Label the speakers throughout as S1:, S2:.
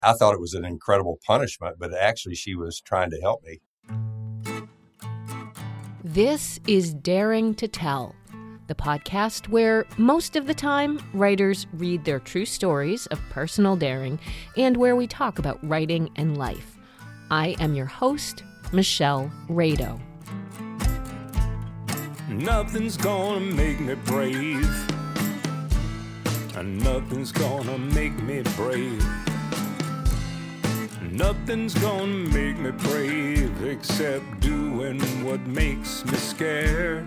S1: I thought it was an incredible punishment, but actually she was trying to help me.
S2: This is Daring to Tell, the podcast where most of the time writers read their true stories of personal daring and where we talk about writing and life. I am your host, Michelle Rado.
S3: Nothing's gonna make me brave. Nothing's gonna make me brave. Nothing's gonna make me brave except doing what makes me scared.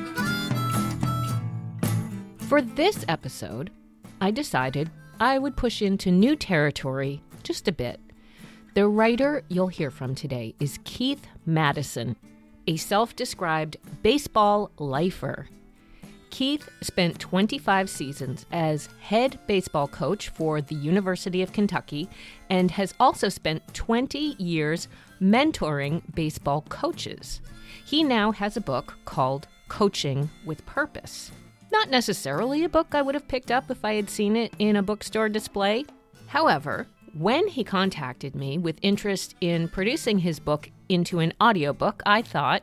S2: For this episode, I decided I would push into new territory just a bit. The writer you'll hear from today is Keith Madison, a self-described baseball lifer. Keith spent 25 seasons as head baseball coach for the University of Kentucky and has also spent 20 years mentoring baseball coaches. He now has a book called Coaching with Purpose. Not necessarily a book I would have picked up if I had seen it in a bookstore display. However, when he contacted me with interest in producing his book into an audiobook, I thought,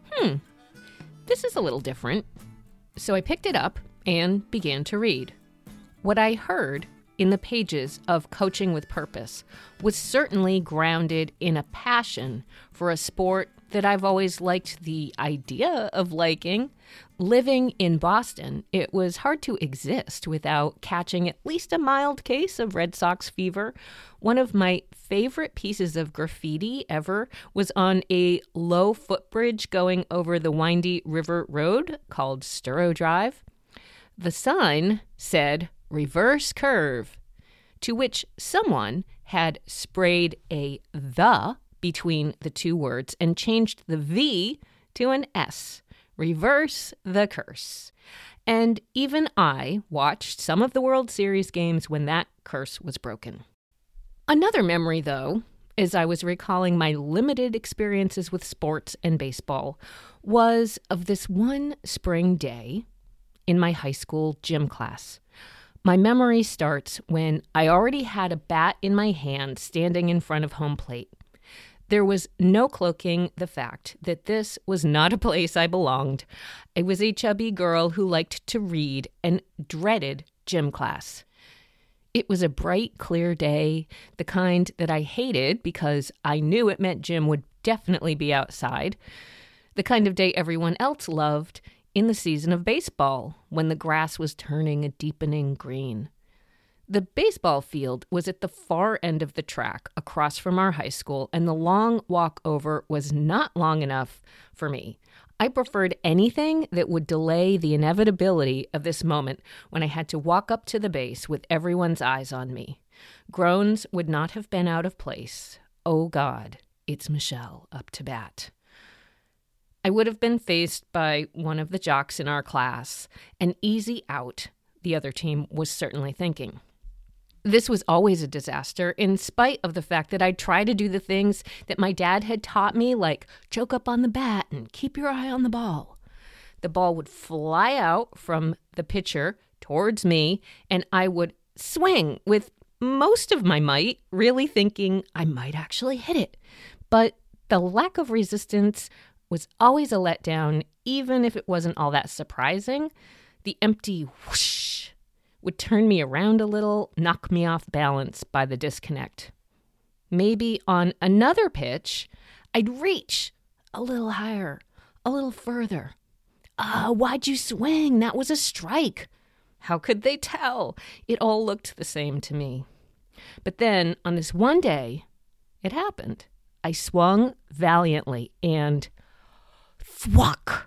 S2: this is a little different. So I picked it up and began to read. What I heard in the pages of Coaching with Purpose was certainly grounded in a passion for a sport that I've always liked the idea of liking. Living in Boston, it was hard to exist without catching at least a mild case of Red Sox fever. One of my favorite pieces of graffiti ever was on a low footbridge going over the windy river road called Sturrow Drive. The sign said, "Reverse curve," to which someone had sprayed a "the" between the two words and changed the V to an S. Reverse the curse. And even I watched some of the World Series games when that curse was broken. Another memory, though, as I was recalling my limited experiences with sports and baseball, was of this one spring day in my high school gym class. My memory starts when I already had a bat in my hand standing in front of home plate. There was no cloaking the fact that this was not a place I belonged. I was a chubby girl who liked to read and dreaded gym class. It was a bright, clear day, the kind that I hated because I knew it meant gym would definitely be outside. The kind of day everyone else loved in the season of baseball, when the grass was turning a deepening green. The baseball field was at the far end of the track across from our high school, and the long walk over was not long enough for me. I preferred anything that would delay the inevitability of this moment when I had to walk up to the base with everyone's eyes on me. Groans would not have been out of place. Oh God, it's Michelle up to bat. I would have been faced by one of the jocks in our class. An easy out, the other team was certainly thinking. This was always a disaster, in spite of the fact that I'd try to do the things that my dad had taught me, like choke up on the bat and keep your eye on the ball. The ball would fly out from the pitcher towards me, and I would swing with most of my might, really thinking I might actually hit it. But the lack of resistance was always a letdown, even if it wasn't all that surprising. The empty whoosh would turn me around a little, knock me off balance by the disconnect. Maybe on another pitch, I'd reach a little higher, a little further. Why'd you swing? That was a strike. How could they tell? It all looked the same to me. But then, on this one day, it happened. I swung valiantly and thwack!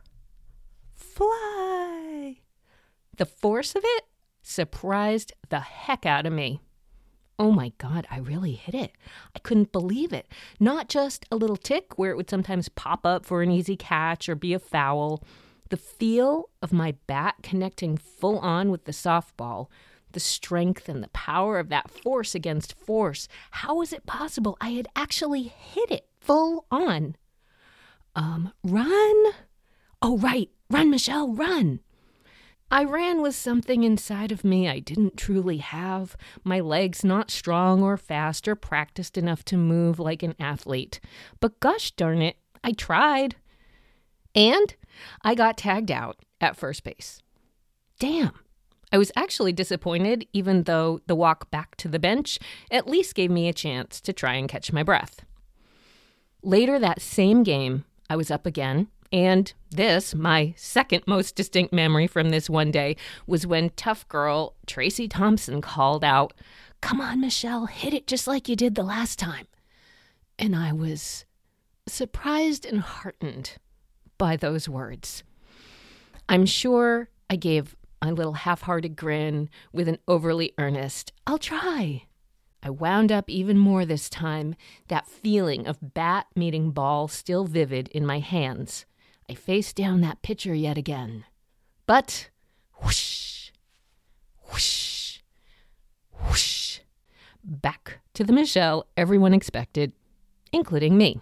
S2: Fly! The force of it surprised the heck out of me. Oh my God, I really hit it. I couldn't believe it. Not just a little tick where it would sometimes pop up for an easy catch or be a foul. The feel of my bat connecting full on with the softball, the strength and the power of that force against force. How was it possible I had actually hit it full on? Run? Oh, right. Run, Michelle, run. I ran with something inside of me I didn't truly have, my legs not strong or fast or practiced enough to move like an athlete. But gosh darn it, I tried. And I got tagged out at first base. Damn. I was actually disappointed, even though the walk back to the bench at least gave me a chance to try and catch my breath. Later that same game, I was up again, and this, my second most distinct memory from this one day, was when tough girl Tracy Thompson called out, "Come on, Michelle, hit it just like you did the last time." And I was surprised and heartened by those words. I'm sure I gave my little half-hearted grin with an overly earnest, "I'll try." I wound up even more this time, that feeling of bat meeting ball still vivid in my hands. I faced down that pitcher yet again. But whoosh, whoosh, whoosh, back to the Michelle everyone expected, including me.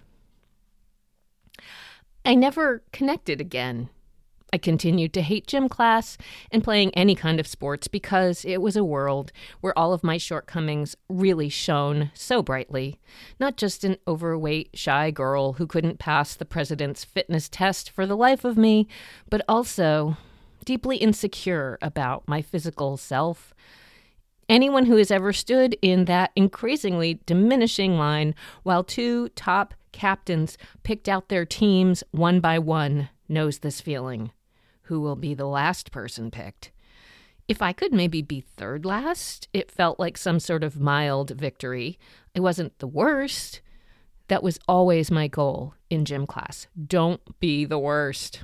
S2: I never connected again. I continued to hate gym class and playing any kind of sports because it was a world where all of my shortcomings really shone so brightly. Not just an overweight, shy girl who couldn't pass the president's fitness test for the life of me, but also deeply insecure about my physical self. Anyone who has ever stood in that increasingly diminishing line while two top captains picked out their teams one by one knows this feeling. Who will be the last person picked? If I could maybe be third last, it felt like some sort of mild victory. I wasn't the worst. That was always my goal in gym class. Don't be the worst.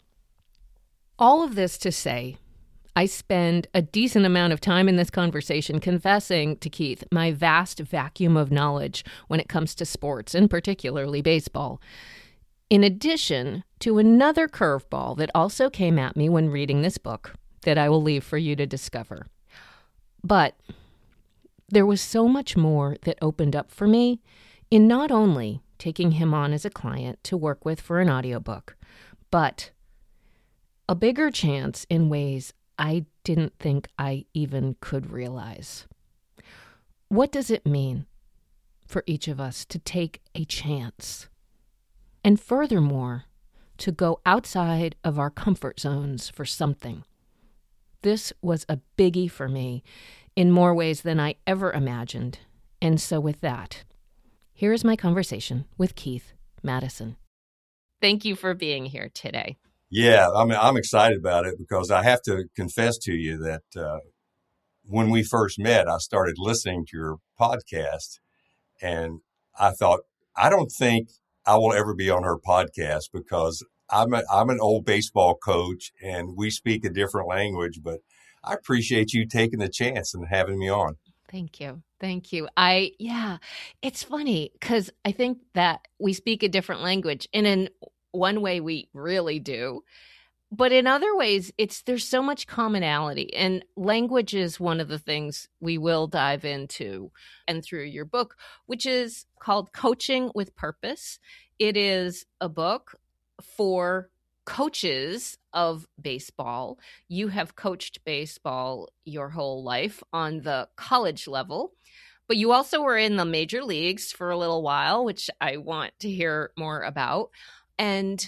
S2: All of this to say, I spend a decent amount of time in this conversation confessing to Keith my vast vacuum of knowledge when it comes to sports, and particularly baseball. In addition to another curveball that also came at me when reading this book that I will leave for you to discover. But there was so much more that opened up for me in not only taking him on as a client to work with for an audiobook, but a bigger chance in ways I didn't think I even could realize. What does it mean for each of us to take a chance? And furthermore, to go outside of our comfort zones for something. This was a biggie for me in more ways than I ever imagined. And so with that, here is my conversation with Keith Madison. Thank you for being here today.
S1: Yeah, I'm excited about it because I have to confess to you that when we first met, I started listening to your podcast, and I thought, I don't think I will ever be on her podcast because I'm an old baseball coach and we speak a different language, but I appreciate you taking the chance and having me on.
S2: Thank you. Thank you. It's funny because I think that we speak a different language, and in one way we really do. But in other ways, there's so much commonality, and language is one of the things we will dive into and through your book, which is called Coaching with Purpose. It is a book for coaches of baseball. You have coached baseball your whole life on the college level, but you also were in the major leagues for a little while, which I want to hear more about. And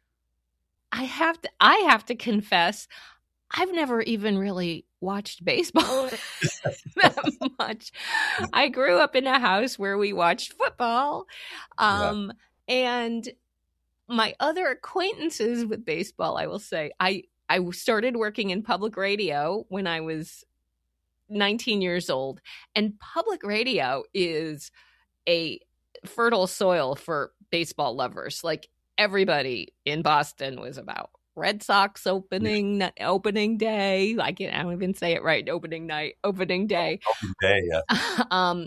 S2: I have to confess, I've never even really watched baseball that much. I grew up in a house where we watched football. And my other acquaintances with baseball, I will say, I started working in public radio when I was 19 years old. And public radio is a fertile soil for baseball lovers. Like, everybody in Boston was about Red Sox opening day. I don't even say it right. Opening night, opening day.
S1: Opening day, yeah.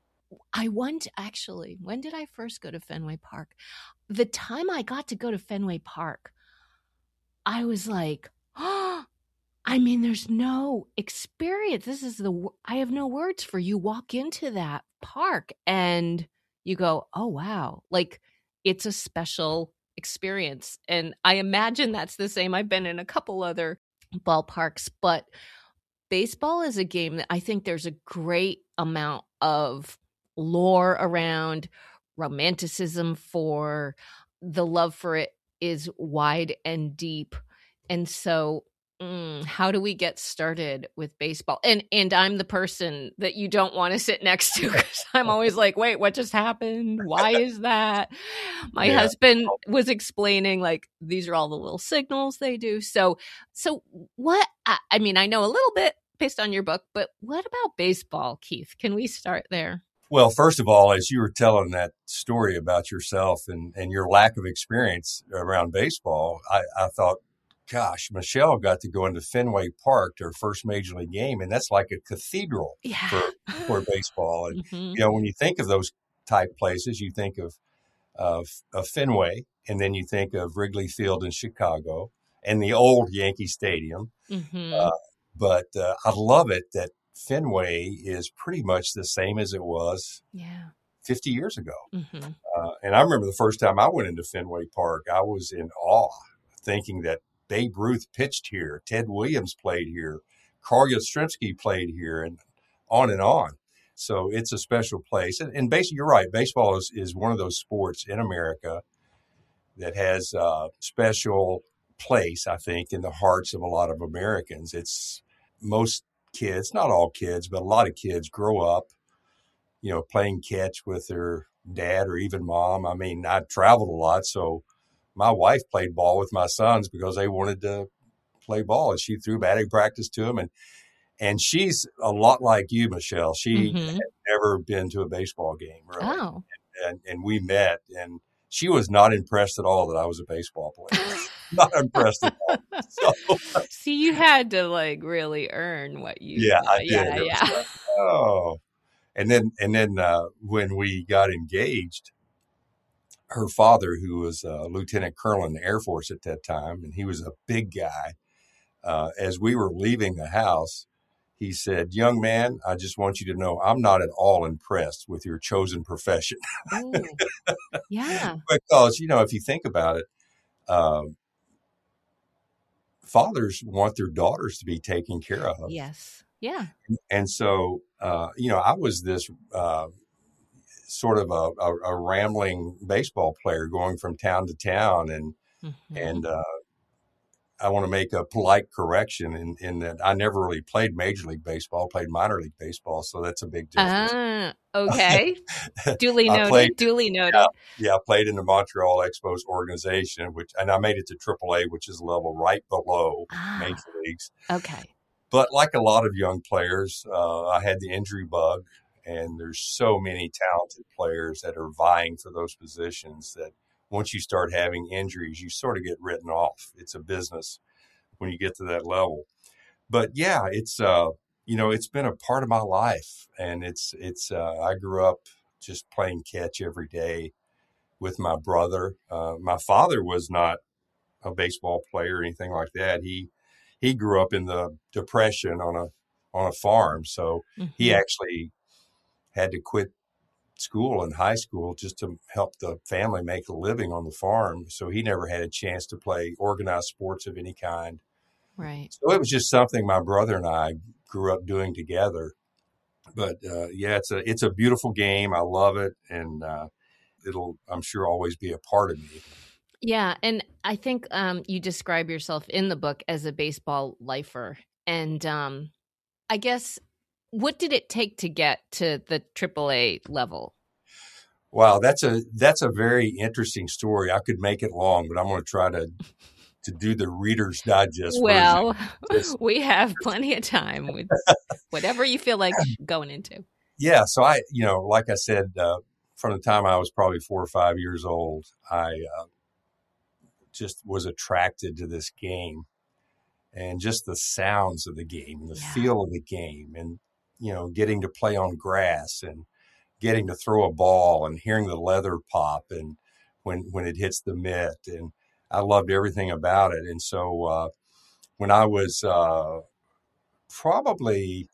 S2: When did I first go to Fenway Park? The time I got to go to Fenway Park, I was like, there's no experience. I have no words for you. Walk into that park and you go, oh, wow. Like, it's a special experience. And I imagine that's the same. I've been in a couple other ballparks, but baseball is a game that I think there's a great amount of lore around, romanticism for, the love for it is wide and deep. And so, how do we get started with baseball? And I'm the person that you don't want to sit next to, because I'm always like, wait, what just happened? Why is that? My
S1: Yeah.
S2: husband was explaining, like, these are all the little signals they do. So what? I mean, I know a little bit based on your book, but what about baseball, Keith? Can we start there?
S1: Well, first of all, as you were telling that story about yourself and your lack of experience around baseball, I thought, gosh, Michelle got to go into Fenway Park to her first major league game, and that's like a cathedral
S2: Yeah.
S1: for baseball. And
S2: Mhm.
S1: when you think of those type places, you think of Fenway, and then you think of Wrigley Field in Chicago and the old Yankee Stadium.
S2: Mhm.
S1: But I love it that Fenway is pretty much the same as it was
S2: Yeah.
S1: 50 years ago.
S2: Mhm.
S1: And I remember the first time I went into Fenway Park, I was in awe, thinking that Babe Ruth pitched here, Ted Williams played here, Carl Yastrzemski played here, and on and on. So it's a special place. And basically, you're right. Baseball is one of those sports in America that has a special place, I think, in the hearts of a lot of Americans. It's most kids, not all kids, but a lot of kids grow up, playing catch with their dad or even mom. I mean, I traveled a lot, so my wife played ball with my sons because they wanted to play ball, and she threw batting practice to them. And she's a lot like you, Michelle. She
S2: Mhm.
S1: had never been to a baseball game, really.
S2: Oh.
S1: And we met, and she was not impressed at all that I was a baseball player. Not impressed at all. So,
S2: See, you had to like really earn what you.
S1: yeah, I did.
S2: Yeah,
S1: It was
S2: yeah.
S1: like, oh. And then when we got engaged, her father, who was a lieutenant colonel in the Air Force at that time, and he was a big guy, as we were leaving the house, he said, "Young man, I just want you to know I'm not at all impressed with your chosen profession."
S2: Oh, yeah.
S1: Because, if you think about it, um, fathers want their daughters to be taken care of.
S2: Yes. Yeah.
S1: And so, I was this sort of a rambling baseball player going from town to town. And,
S2: Mhm.
S1: and I want to make a polite correction in that I never really played Major League Baseball, played minor league baseball. So that's a big difference.
S2: Okay. Duly
S1: I played,
S2: noted. Duly
S1: yeah,
S2: noted.
S1: yeah, I played in the Montreal Expos organization, and I made it to AAA, which is a level right below
S2: Ah,
S1: Major Leagues.
S2: okay.
S1: But like a lot of young players, I had the injury bug, and there's so many talented players that are vying for those positions that once you start having injuries, you sort of get written off. It's a business when you get to that level. But yeah, it's been a part of my life, and I grew up just playing catch every day with my brother. My father was not a baseball player or anything like that. He grew up in the Depression on a farm, so he
S2: Mhm.
S1: actually had to quit school in high school just to help the family make a living on the farm. So he never had a chance to play organized sports of any kind.
S2: Right.
S1: So it was just something my brother and I grew up doing together. But yeah, it's a beautiful game. I love it, and it'll, I'm sure, always be a part of me.
S2: Yeah, and I think you describe yourself in the book as a baseball lifer, and I guess, what did it take to get to the AAA level?
S1: Wow, that's a very interesting story. I could make it long, but I'm going to try to do the Reader's Digest version.
S2: Well,
S1: Just,
S2: we have plenty of time with whatever you feel like going into.
S1: yeah, so like I said, from the time I was probably 4 or 5 years old, I just was attracted to this game and just the sounds of the game and the
S2: Yeah.
S1: feel of the game, and getting to play on grass and getting to throw a ball and hearing the leather pop and when it hits the mitt, and I loved everything about it. And so when I was probably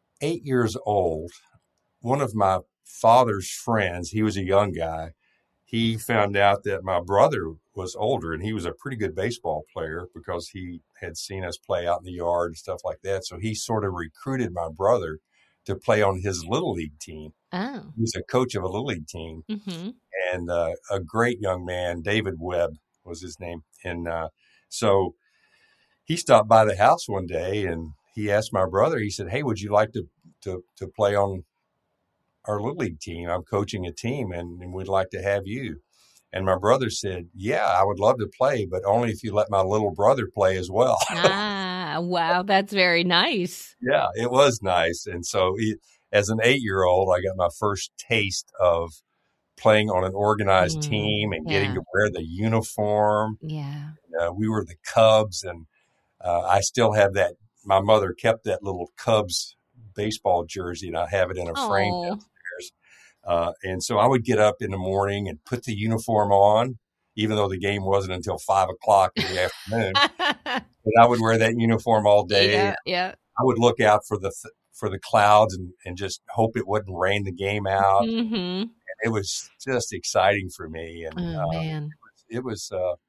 S1: 8 years old, one of my father's friends, he was a young guy, he found out that my brother was older and he was a pretty good baseball player because he had seen us play out in the yard and stuff like that. So he sort of recruited my brother to play on his little league team.
S2: Oh.
S1: He was a coach of a little league team,
S2: Mm-hmm.
S1: and a great young man, David Webb was his name. And so he stopped by the house one day and he asked my brother, he said, "Hey, would you like to play on our little league team? I'm coaching a team and we'd like to have you." And my brother said, "Yeah, I would love to play, but only if you let my little brother play as well."
S2: Wow. That's very nice.
S1: Yeah, it was nice. And so as an 8-year-old, I got my first taste of playing on an organized team and getting to wear the uniform.
S2: Yeah.
S1: We were the Cubs, and I still have that. My mother kept that little Cubs baseball jersey, and I have it in a frame downstairs. And so I would get up in the morning and put the uniform on, even though the game wasn't until 5 o'clock in the afternoon. But I would wear that uniform all day.
S2: Yeah.
S1: I would look out for the clouds and just hope it wouldn't rain the game out.
S2: Mm-hmm.
S1: And it was just exciting for me. And
S2: man.
S1: It was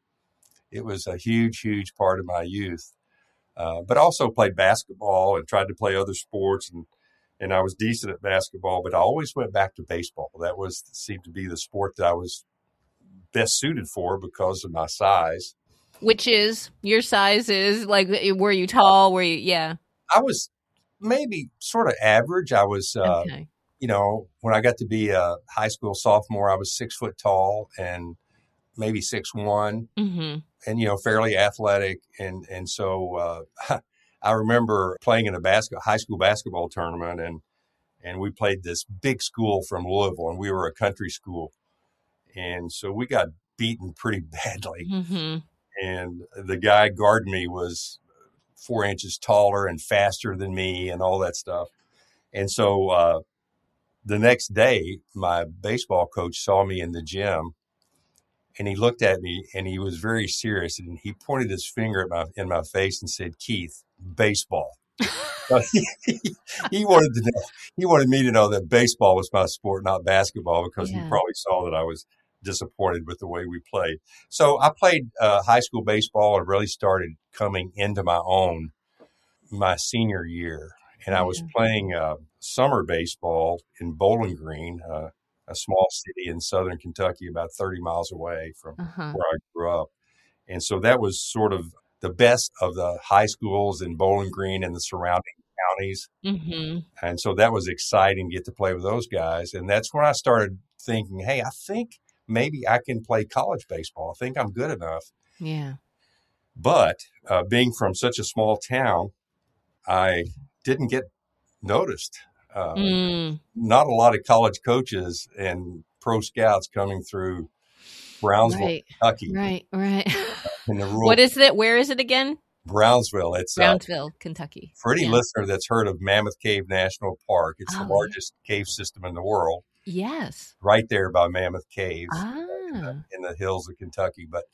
S1: a huge, huge part of my youth. But also played basketball and tried to play other sports, and I was decent at basketball, but I always went back to baseball. That seemed to be the sport that I was best suited for because of my size.
S2: Which is, your size is, like, were you tall? Yeah.
S1: I was maybe sort of average. I was,
S2: Okay.
S1: When I got to be a high school sophomore, I was 6 foot tall and maybe 6'1",
S2: Mm-hmm.
S1: and, fairly athletic. And so I remember playing in a high school basketball tournament, and we played this big school from Louisville, and we were a country school. And so we got beaten pretty badly.
S2: Mm-hmm.
S1: And the guy guarding me was 4 inches taller and faster than me and all that stuff. And so the next day, my baseball coach saw me in the gym, and he looked at me and he was very serious, and he pointed his finger in my face and said, "Keith, baseball." He wanted me to know that baseball was my sport, not basketball, because he probably saw that I was disappointed with the way we played. So I played high school baseball and really started coming into my own my senior year. And I was playing summer baseball in Bowling Green, a small city in southern Kentucky, about 30 miles away from where I grew up. And so that was sort of the best of the high schools in Bowling Green and the surrounding counties.
S2: Mm-hmm.
S1: And so that was exciting to get to play with those guys. And that's when I started thinking, hey, I think maybe I can play college baseball. I think I'm good enough.
S2: Yeah.
S1: But being from such a small town, I didn't get noticed. Not a lot of college coaches and pro scouts coming through Brownsville, Kentucky.
S2: Right.
S1: In the
S2: What is it? Where is it again?
S1: Brownsville. It's
S2: Brownsville, Kentucky.
S1: For any listener that's heard of Mammoth Cave National Park, it's the largest cave system in the world.
S2: Yes.
S1: Right there by Mammoth Cave in the hills of Kentucky. But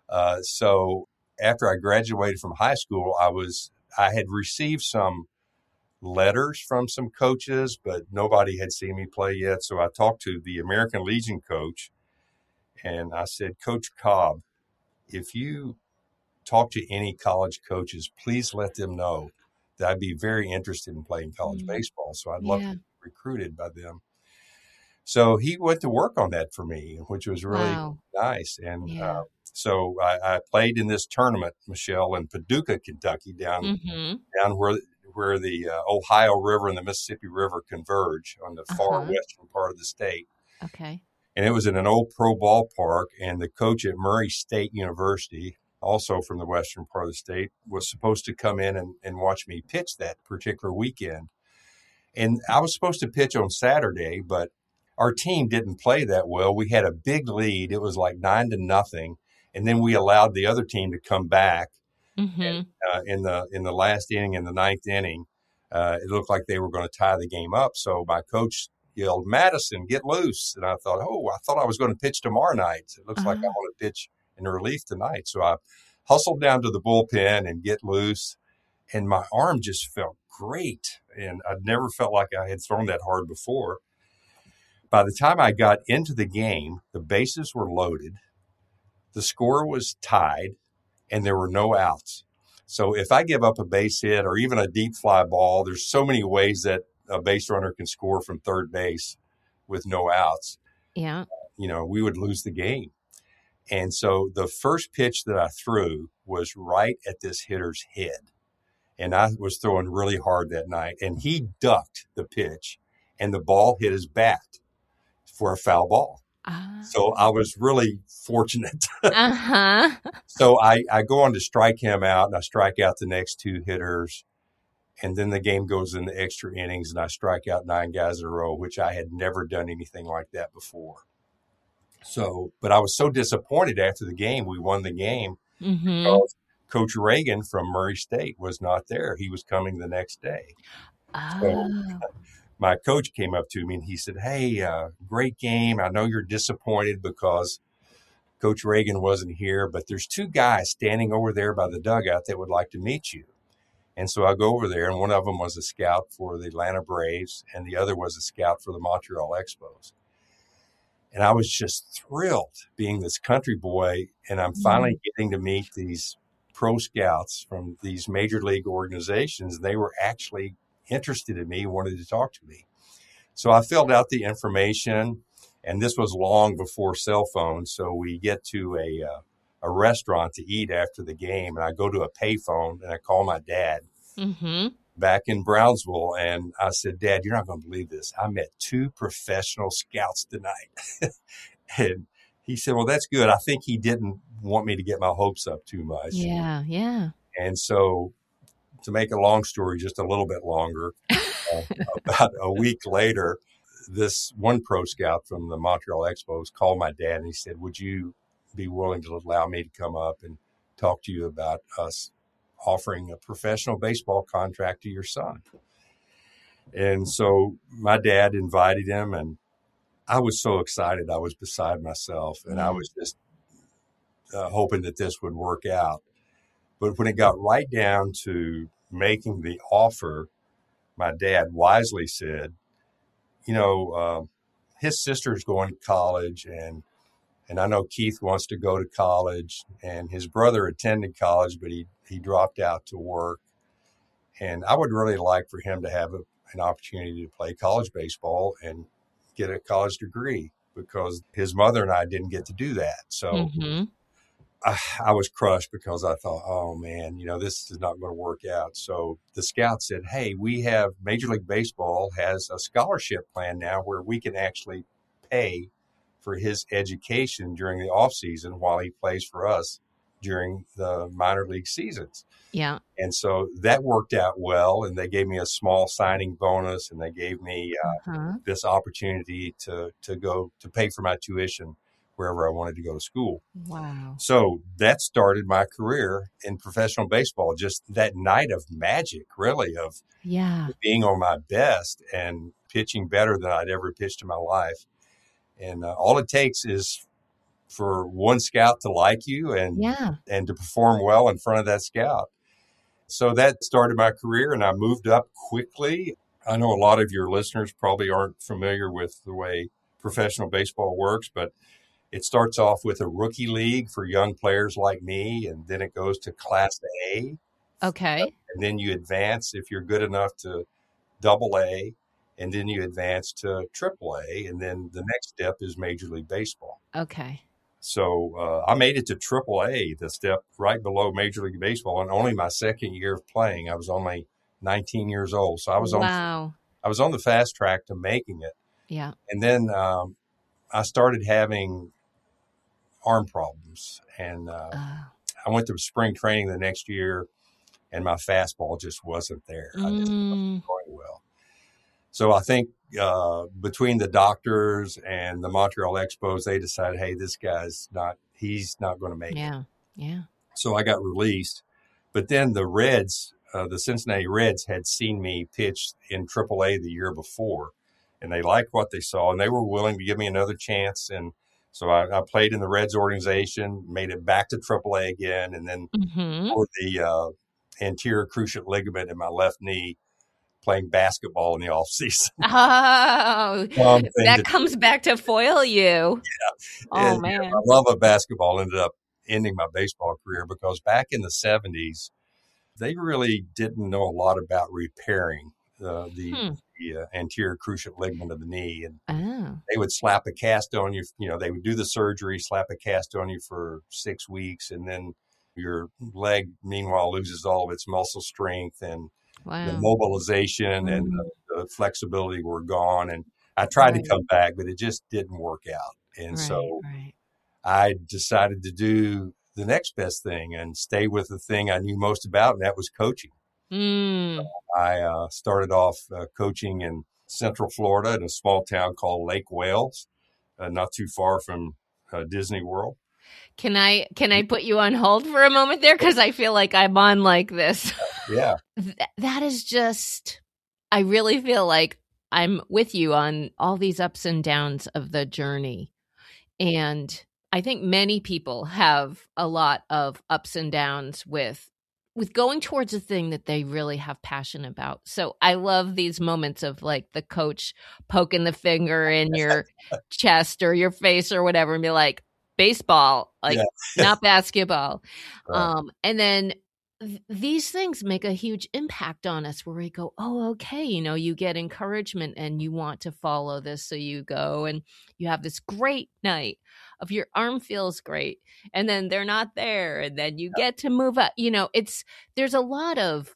S1: so after I graduated from high school, I had received some letters from some coaches, but nobody had seen me play yet. So I talked to the American Legion coach, and I said, "Coach Cobb, if you talk to any college coaches, please let them know that I'd be very interested in playing college baseball. So I'd love to be recruited by them." So he went to work on that for me, which was really nice. And so I played in this tournament, Michelle, in Paducah, Kentucky, down where the Ohio River and the Mississippi River converge on the far western part of the state.
S2: Okay.
S1: And it was in an old pro ballpark, and the coach at Murray State University, also from the western part of the state, was supposed to come in and watch me pitch that particular weekend. And I was supposed to pitch on Saturday, but our team didn't play that well. We had a big lead. It was like 9-0. And then we allowed the other team to come back. And, in the last inning, in the ninth inning, it looked like they were going to tie the game up. So my coach yelled, "Madison, get loose." And I thought, I was going to pitch tomorrow night. It looks like I want to pitch in relief tonight. So I hustled down to the bullpen and get loose. And my arm just felt great. And I'd never felt like I had thrown that hard before. By the time I got into the game, the bases were loaded, the score was tied, and there were no outs. So if I give up a base hit or even a deep fly ball, there's so many ways that a base runner can score from third base with no outs.
S2: Yeah.
S1: We would lose the game. And so the first pitch that I threw was right at this hitter's head. And I was throwing really hard that night. And he ducked the pitch, and the ball hit his bat for a foul ball. So I was really fortunate.
S2: Uh-huh.
S1: So I go on to strike him out, and I strike out the next two hitters. And then the game goes into extra innings, and I strike out 9 guys in a row, which I had never done anything like that before. So, but I was so disappointed after the game. We won the game because Coach Reagan from Murray State was not there. He was coming the next day. So my coach came up to me and he said, "Hey, great game. I know you're disappointed because Coach Reagan wasn't here, but there's 2 guys standing over there by the dugout that would like to meet you." And so I go over there, and one of them was a scout for the Atlanta Braves, and the other was a scout for the Montreal Expos. And I was just thrilled being this country boy, and I'm finally getting to meet these pro scouts from these major league organizations. They were actually interested in me, wanted to talk to me. So I filled out the information, and this was long before cell phones. So we get to a restaurant to eat after the game, and I go to a payphone and I call my dad back in Brownsville. And I said, "Dad, you're not going to believe this. I met 2 professional scouts tonight." And he said, "Well, that's good." I think he didn't want me to get my hopes up too much.
S2: Yeah, yeah.
S1: And so to make a long story just a little bit longer, about a week later, this one pro scout from the Montreal Expos called my dad and he said, "Would you be willing to allow me to come up and talk to you about us offering a professional baseball contract to your son?" And so my dad invited him, and I was so excited. I was beside myself, and I was just hoping that this would work out. But when it got right down to making the offer, my dad wisely said, his sister's going to college, and I know Keith wants to go to college, and his brother attended college, but he dropped out to work. And I would really like for him to have an opportunity to play college baseball and get a college degree, because his mother and I didn't get to do that. So I was crushed because I thought, oh man, this is not going to work out. So the scout said, "Hey, we have Major League Baseball has a scholarship plan now where we can actually pay for his education during the off season while he plays for us during the minor league seasons."
S2: Yeah.
S1: And so that worked out well, and they gave me a small signing bonus, and they gave me this opportunity to go to pay for my tuition wherever I wanted to go to school.
S2: Wow.
S1: So that started my career in professional baseball. Just that night of magic, really, of being on my best and pitching better than I'd ever pitched in my life. And all it takes is for one scout to like you and to perform well in front of that scout. So that started my career, and I moved up quickly. I know a lot of your listeners probably aren't familiar with the way professional baseball works, but it starts off with a rookie league for young players like me, and then it goes to Class A.
S2: Okay.
S1: And then you advance if you're good enough to Double A, and then you advance to Triple A, and then the next step is Major League Baseball.
S2: Okay.
S1: So I made it to Triple A, the step right below Major League Baseball, and only my second year of playing. I was only 19 years old, so I was on the fast track to making it.
S2: Yeah.
S1: And then I started having arm problems, and I went to spring training the next year, and my fastball just wasn't there. I just wasn't going well. So I think between the doctors and the Montreal Expos, they decided, hey, this guy's he's not going to make it.
S2: Yeah.
S1: So I got released. But then the Reds, the Cincinnati Reds, had seen me pitch in AAA the year before, and they liked what they saw, and they were willing to give me another chance. And so I played in the Reds organization, made it back to AAA again, and then for the anterior cruciate ligament in my left knee, playing basketball in the off season.
S2: Oh, that comes back to foil you.
S1: Yeah.
S2: Oh, man.
S1: My love of basketball ended up ending my baseball career because back in the 70s, they really didn't know a lot about repairing the anterior cruciate ligament of the knee. And they would slap a cast on you. They would do the surgery, slap a cast on you for 6 weeks, and then your leg, meanwhile, loses all of its muscle strength, and the mobilization and the flexibility were gone. And I tried to come back, but it just didn't work out. And so I decided to do the next best thing and stay with the thing I knew most about, and that was coaching. I started off coaching in Central Florida in a small town called Lake Wales, not too far from Disney World.
S2: Can I put you on hold for a moment there? Because I feel like I'm on like this.
S1: Yeah.
S2: That is just, I really feel like I'm with you on all these ups and downs of the journey. And I think many people have a lot of ups and downs with going towards a thing that they really have passion about. So I love these moments of like the coach poking the finger in your chest or your face or whatever and be like, baseball, not basketball.
S1: Right.
S2: And then these things make a huge impact on us where we go, oh, okay, you get encouragement and you want to follow this. So you go and you have this great night of your arm feels great. And then they're not there. And then you get to move up. There's a lot of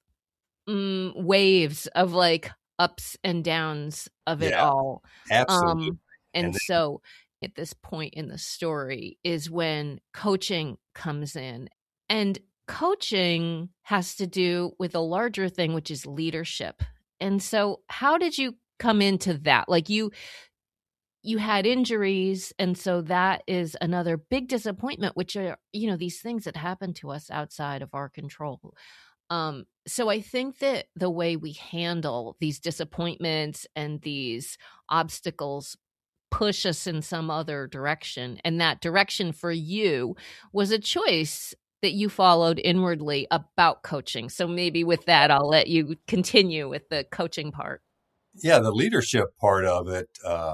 S2: waves of like ups and downs of it all.
S1: Absolutely.
S2: And so at this point in the story is when coaching comes in, and coaching has to do with a larger thing, which is leadership. And so how did you come into that? Like you had injuries. And so that is another big disappointment, which are, these things that happen to us outside of our control. So I think that the way we handle these disappointments and these obstacles push us in some other direction. And that direction for you was a choice that you followed inwardly about coaching. So maybe with that, I'll let you continue with the coaching part.
S1: Yeah, the leadership part of it,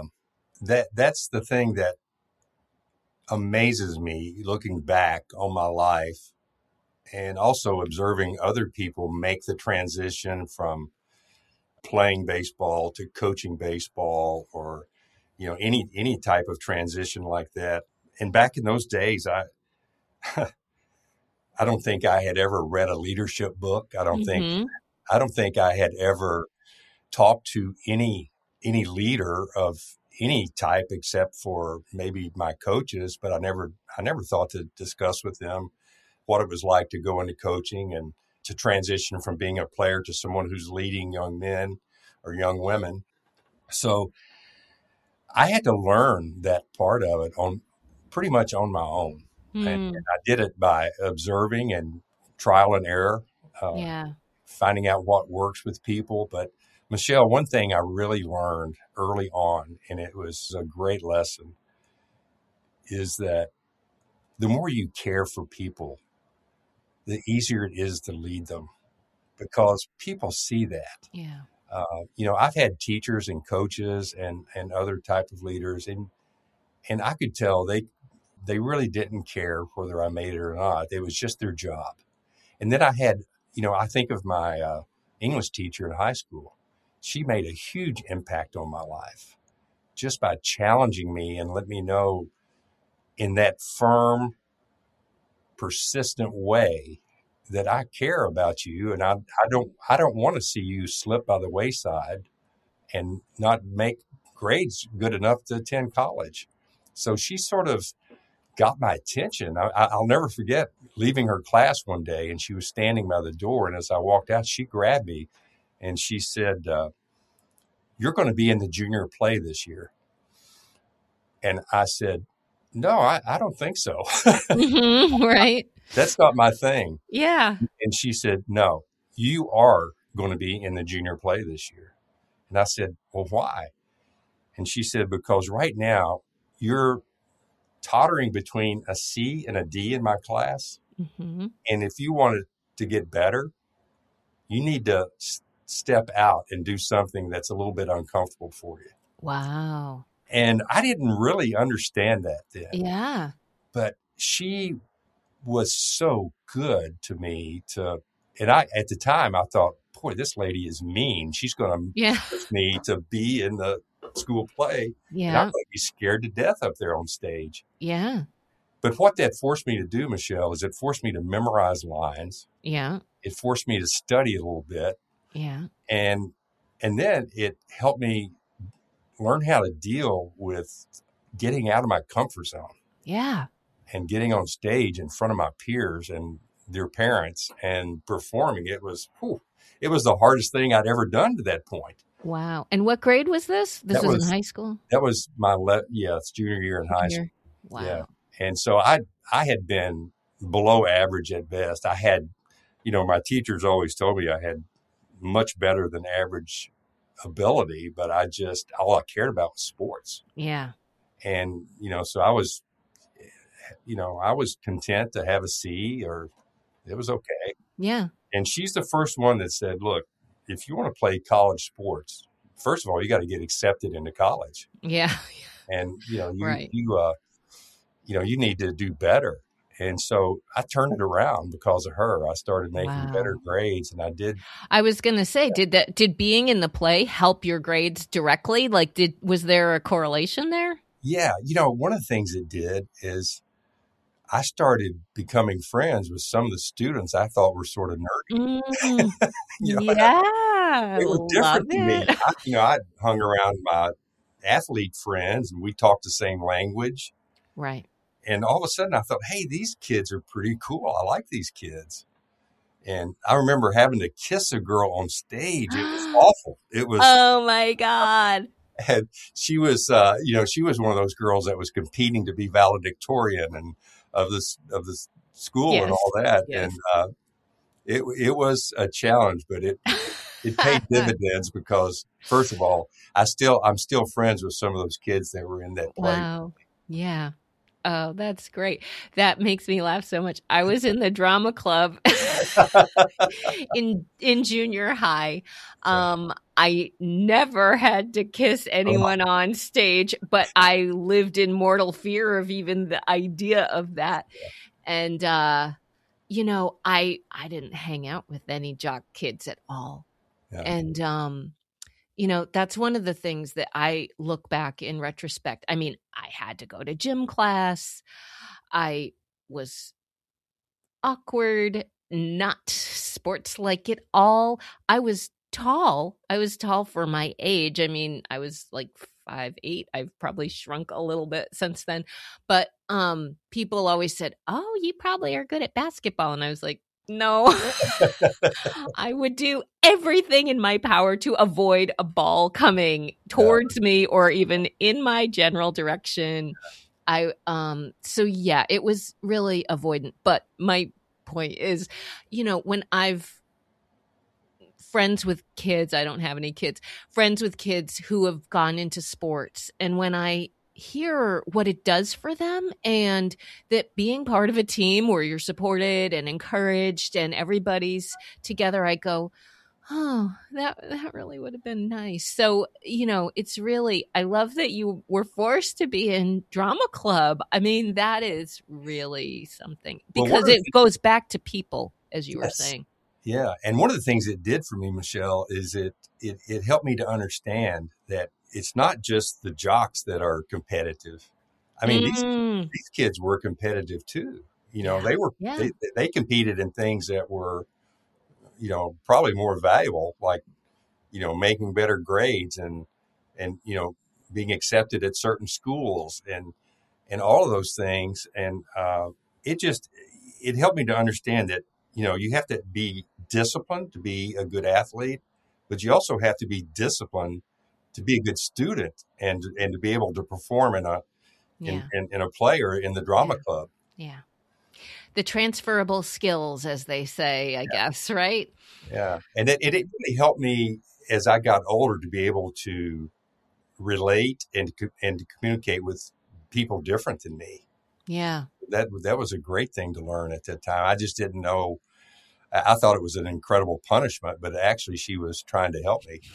S1: that's the thing that amazes me looking back on my life and also observing other people make the transition from playing baseball to coaching baseball or any type of transition like that. And back in those days, I don't think I had ever read a leadership book. I don't think I had ever talked to any leader of any type except for maybe my coaches, but I never thought to discuss with them what it was like to go into coaching and to transition from being a player to someone who's leading young men or young women. So I had to learn that part of it pretty much on my own. And I did it by observing and trial and error, finding out what works with people. But Michelle, one thing I really learned early on, and it was a great lesson, is that the more you care for people, the easier it is to lead them because people see that.
S2: Yeah.
S1: I've had teachers and coaches and other type of leaders, and I could tell they really didn't care whether I made it or not. It was just their job. And then I had, I think of my English teacher in high school. She made a huge impact on my life just by challenging me and let me know in that firm, persistent way that I care about you. And I don't want to see you slip by the wayside and not make grades good enough to attend college. So she sort of got my attention. I'll never forget leaving her class one day, and she was standing by the door. And as I walked out, she grabbed me and she said, "You're going to be in the junior play this year." And I said, "No, I don't think so."
S2: Right.
S1: That's not my thing.
S2: Yeah.
S1: And she said, "No, you are going to be in the junior play this year." And I said, "Well, why?" And she said, "Because right now you're tottering between a C and a D in my class. And if you wanted to get better, you need to step out and do something that's a little bit uncomfortable for you.
S2: Wow.
S1: And I didn't really understand that then,
S2: Yeah.
S1: but she was so good to me and at the time I thought, boy, this lady is mean. She's going to
S2: Yeah.
S1: force me to be in the school play. And I'm
S2: Yeah.
S1: going to be scared to death up there on stage.
S2: Yeah.
S1: But what that forced me to do, Michelle, is it forced me to memorize lines.
S2: Yeah.
S1: It forced me to study a little bit.
S2: Yeah.
S1: And then it helped me learn how to deal with getting out of my comfort zone
S2: Yeah.
S1: and getting on stage in front of my peers and their parents and performing. It was the hardest thing I'd ever done to that point.
S2: Wow. And what grade was this? This was in high school?
S1: That was it's junior year in high school.
S2: Wow.
S1: Yeah. And so I had been below average at best. I had, my teachers always told me I had much better than average ability, but all I cared about was sports.
S2: Yeah.
S1: And, so I was content to have a C, or it was okay.
S2: Yeah.
S1: And she's the first one that said, look, if you want to play college sports, first of all, you got to get accepted into college.
S2: Yeah.
S1: And,
S2: Right.
S1: you need to do better. And so I turned it around because of her. I started making better grades, and I did.
S2: I was going to say, did being in the play help your grades directly? Like, was there a correlation there?
S1: Yeah. One of the things it did is I started becoming friends with some of the students I thought were sort of nerdy.
S2: Yeah.
S1: They were different than me. I hung around my athlete friends, and we talked the same language.
S2: Right.
S1: And all of a sudden I thought, hey, these kids are pretty cool. I like these kids. And I remember having to kiss a girl on stage. It was awful. It was.
S2: Oh my God.
S1: And she was, she was one of those girls that was competing to be valedictorian and of the school and all that. Yes. And it was a challenge, but it paid dividends because, first of all, I'm still friends with some of those kids that were in that play.
S2: Wow. Yeah. Oh, that's great. That makes me laugh so much. I was in the drama club in junior high. I never had to kiss anyone on stage, but I lived in mortal fear of even the idea of that. And, I didn't hang out with any jock kids at all. Yeah. And, that's one of the things that I look back in retrospect. I mean, I had to go to gym class. I was awkward, not sports-like at all. I was tall. For my age. I mean, I was like 5'8". I've probably shrunk a little bit since then. But people always said, oh, you probably are good at basketball. And I was like, no, I would do everything in my power to avoid a ball coming towards me or even in my general direction. So yeah, it was really avoidant. But my point is, when I've friends with kids, I don't have any kids, friends with kids who have gone into sports, and when I hear what it does for them and that being part of a team where you're supported and encouraged and everybody's together, I go, oh, that really would have been nice. So, it's really, I love that you were forced to be in drama club. I mean, that is really something because it goes back to people, as you were saying.
S1: Yeah. And one of the things it did for me, Michelle, is it helped me to understand that it's not just the jocks that are competitive. I mean, these kids were competitive too. They competed in things that were, probably more valuable, like, making better grades and being accepted at certain schools and all of those things. And it helped me to understand that, you have to be disciplined to be a good athlete, but you also have to be disciplined to be a good student and to be able to perform in a play or in the drama club.
S2: Yeah. The transferable skills, as they say, I guess, right?
S1: Yeah. And it really helped me as I got older to be able to relate and to communicate with people different than me.
S2: Yeah.
S1: That was a great thing to learn at that time. I just didn't know I thought it was an incredible punishment, but actually she was trying to help me.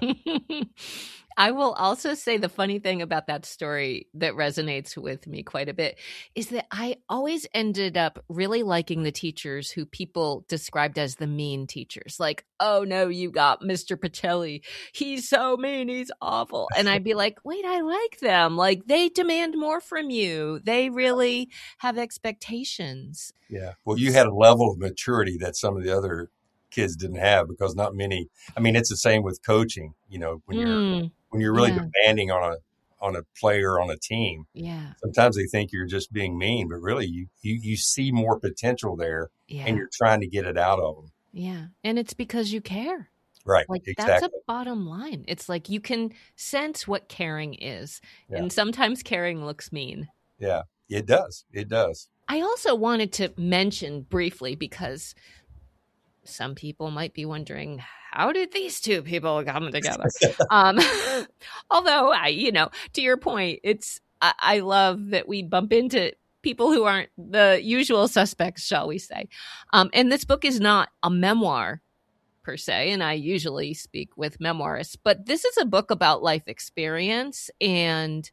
S2: I will also say the funny thing about that story that resonates with me quite a bit is that I always ended up really liking the teachers who people described as the mean teachers. Like, oh no, you got Mr. Pacelli. He's so mean. He's awful. And I'd be like, wait, I like them. Like they demand more from you. They really have expectations.
S1: Yeah. Well, you had a level of maturity that some of the other kids didn't have because not many, I mean, it's the same with coaching, when you're really demanding on a player on a team.
S2: Yeah.
S1: Sometimes they think you're just being mean, but really you see more potential there and you're trying to get it out of them.
S2: Yeah. And it's because you care.
S1: Right.
S2: Like
S1: exactly.
S2: That's a bottom line. It's like you can sense what caring is. Yeah. And sometimes caring looks mean.
S1: Yeah, it does. It does.
S2: I also wanted to mention briefly because some people might be wondering, how did these two people come together? Although, to your point, I love that we bump into people who aren't the usual suspects, shall we say. And this book is not a memoir per se, and I usually speak with memoirists, but this is a book about life experience, and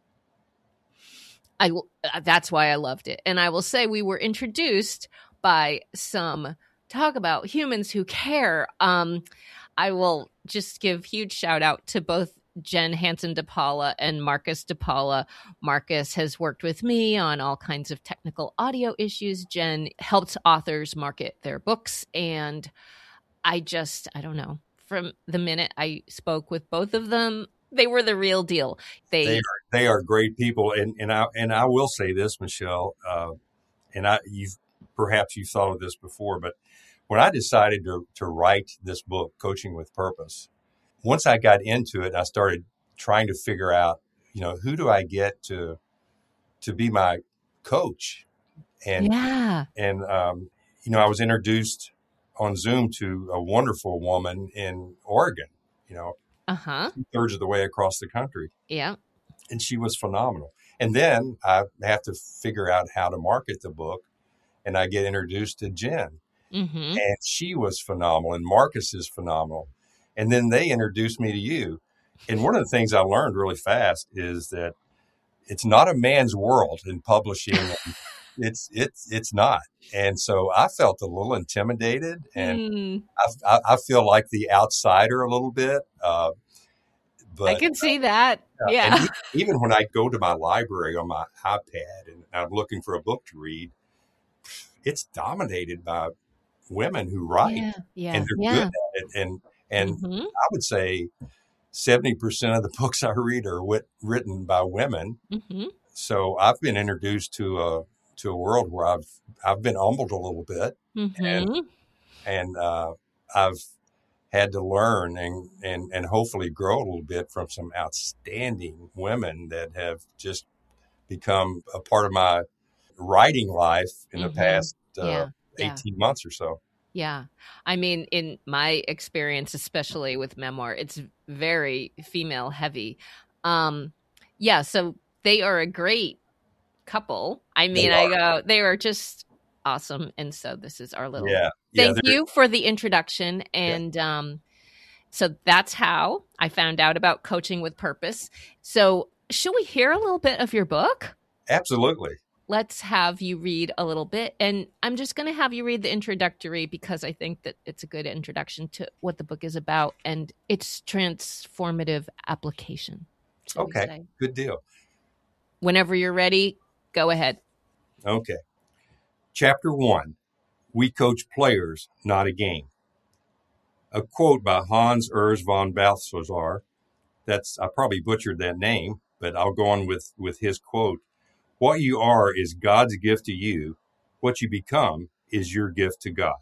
S2: that's why I loved it. And I will say we were introduced by some talk about humans who care. I will just give huge shout out to both Jen Hansen DePaula and Marcus DePaula. Marcus has worked with me on all kinds of technical audio issues. Jen helped authors market their books. And I don't know, from the minute I spoke with both of them, they were the real deal. They
S1: are great people. And I will say this, Michelle, you've thought of this before, but when I decided to write this book, Coaching with Purpose, once I got into it, I started trying to figure out, who do I get to be my coach? And I was introduced on Zoom to a wonderful woman in Oregon, 2/3 of the way across the country.
S2: Yeah.
S1: And she was phenomenal. And then I have to figure out how to market the book, and I get introduced to Jen.
S2: Mm-hmm.
S1: And she was phenomenal, and Marcus is phenomenal. And then they introduced me to you. And one of the things I learned really fast is that it's not a man's world in publishing. It's not. And so I felt a little intimidated, and I feel like the outsider a little bit. But
S2: I can see that. Yeah.
S1: And even when I go to my library on my iPad and I'm looking for a book to read, it's dominated by women who write, and they're good at it. And I would say 70% of the books I read are written by women.
S2: Mm-hmm.
S1: So I've been introduced to a world where I've been humbled a little bit, and I've had to learn and hopefully grow a little bit from some outstanding women that have just become a part of my writing life in the past 18 months or so.
S2: Yeah. I mean, in my experience, especially with memoir, it's very female heavy. So they are a great couple. I mean, they are just awesome. And so this is our little thank you for the introduction. And so that's how I found out about Coaching with Purpose. So should we hear a little bit of your book?
S1: Absolutely.
S2: Let's have you read a little bit. And I'm just going to have you read the introductory because I think that it's a good introduction to what the book is about and its transformative application.
S1: Okay, good deal.
S2: Whenever you're ready, go ahead.
S1: Okay. Chapter 1, We Coach Players, Not a Game. A quote by Hans Urs von Balthasar. I probably butchered that name, but I'll go on with his quote. What you are is God's gift to you. What you become is your gift to God.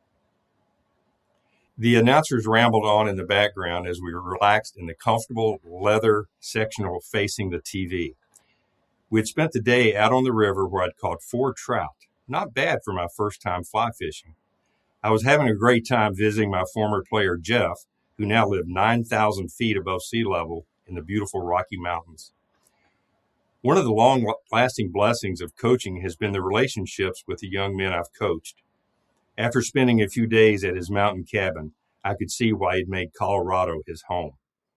S1: The announcers rambled on in the background as we relaxed in the comfortable leather sectional facing the TV. We had spent the day out on the river where I'd caught 4 trout. Not bad for my first time fly fishing. I was having a great time visiting my former player, Jeff, who now lived 9,000 feet above sea level in the beautiful Rocky Mountains. One of the long-lasting blessings of coaching has been the relationships with the young men I've coached. After spending a few days at his mountain cabin, I could see why he'd made Colorado his home.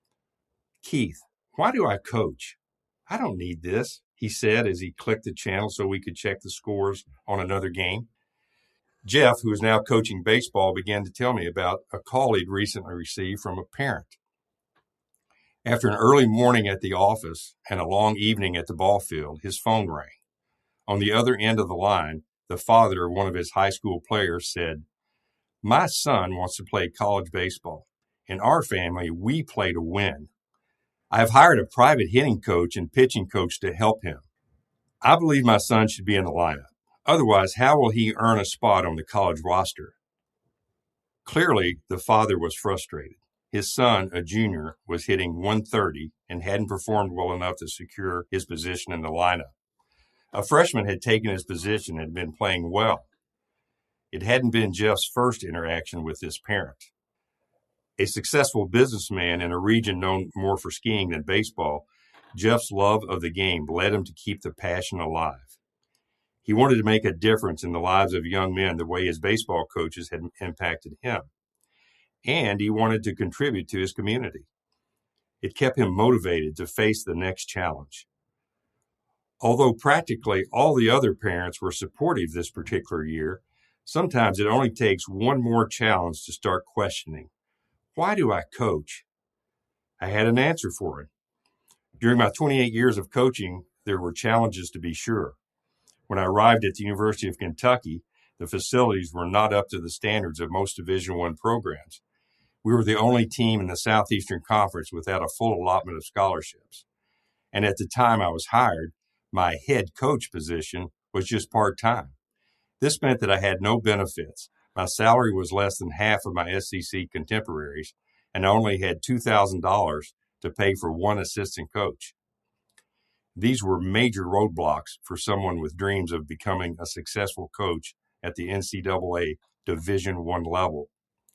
S1: "Keith, why do I coach? I don't need this," he said as he clicked the channel so we could check the scores on another game. Jeff, who is now coaching baseball, began to tell me about a call he'd recently received from a parent. After an early morning at the office and a long evening at the ball field, his phone rang. On the other end of the line, the father of one of his high school players said, "My son wants to play college baseball. In our family, we play to win. I have hired a private hitting coach and pitching coach to help him. I believe my son should be in the lineup. Otherwise, how will he earn a spot on the college roster?" Clearly, the father was frustrated. His son, a junior, was hitting 130 and hadn't performed well enough to secure his position in the lineup. A freshman had taken his position and had been playing well. It hadn't been Jeff's first interaction with his parent. A successful businessman in a region known more for skiing than baseball, Jeff's love of the game led him to keep the passion alive. He wanted to make a difference in the lives of young men the way his baseball coaches had impacted him. And he wanted to contribute to his community. It kept him motivated to face the next challenge. Although practically all the other parents were supportive this particular year, sometimes it only takes one more challenge to start questioning, "Why do I coach?" I had an answer for him. During my 28 years of coaching, there were challenges to be sure. When I arrived at the University of Kentucky, the facilities were not up to the standards of most Division I programs. We were the only team in the Southeastern Conference without a full allotment of scholarships. And at the time I was hired, my head coach position was just part-time. This meant that I had no benefits. My salary was less than half of my SEC contemporaries, and I only had $2,000 to pay for one assistant coach. These were major roadblocks for someone with dreams of becoming a successful coach at the NCAA Division I level.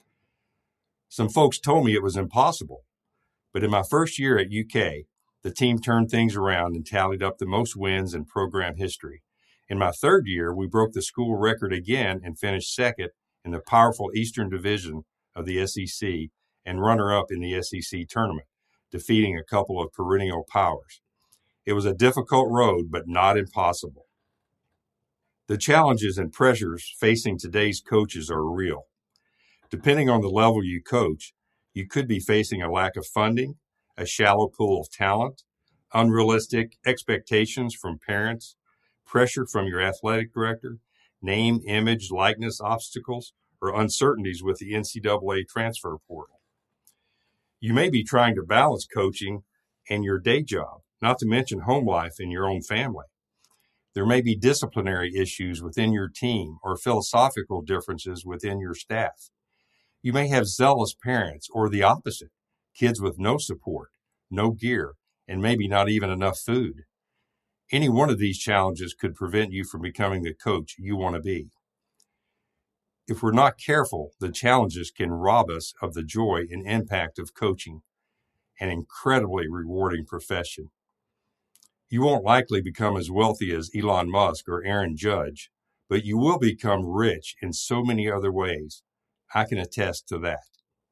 S1: Some folks told me it was impossible, but in my first year at UK, the team turned things around and tallied up the most wins in program history. In my third year, we broke the school record again and finished second in the powerful Eastern Division of the SEC and runner-up in the SEC tournament, defeating a couple of perennial powers. It was a difficult road, but not impossible. The challenges and pressures facing today's coaches are real. Depending on the level you coach, you could be facing a lack of funding, a shallow pool of talent, unrealistic expectations from parents, pressure from your athletic director, name, image, likeness obstacles, or uncertainties with the NCAA transfer portal. You may be trying to balance coaching and your day job, not to mention home life and your own family. There may be disciplinary issues within your team or philosophical differences within your staff. You may have zealous parents or the opposite, kids with no support, no gear, and maybe not even enough food. Any one of these challenges could prevent you from becoming the coach you want to be. If we're not careful, the challenges can rob us of the joy and impact of coaching, an incredibly rewarding profession. You won't likely become as wealthy as Elon Musk or Aaron Judge, but you will become rich in so many other ways. I can attest to that.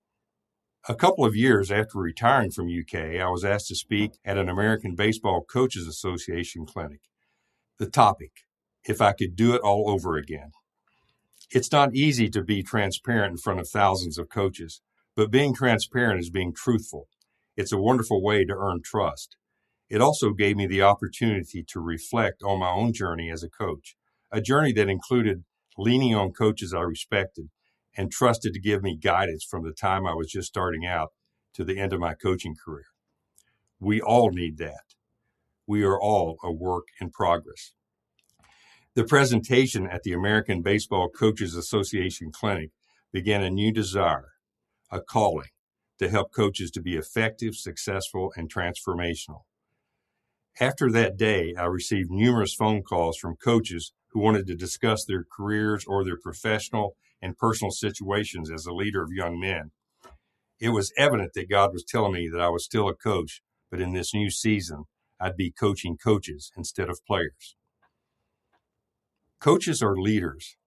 S1: A couple of years after retiring from UK, I was asked to speak at an American Baseball Coaches Association clinic. The topic, if I could do it all over again. It's not easy to be transparent in front of thousands of coaches, but being transparent is being truthful. It's a wonderful way to earn trust. It also gave me the opportunity to reflect on my own journey as a coach, a journey that included leaning on coaches I respected and trusted to give me guidance from the time I was just starting out to the end of my coaching career. We all need that. We are all a work in progress. The presentation at the American Baseball Coaches Association Clinic began a new desire, a calling, to help coaches to be effective, successful, and transformational. After that day, I received numerous phone calls from coaches who wanted to discuss their careers or their professional and personal situations as a leader of young men. It was evident that God was telling me that I was still a coach, but in this new season, I'd be coaching coaches instead of players. Coaches are leaders.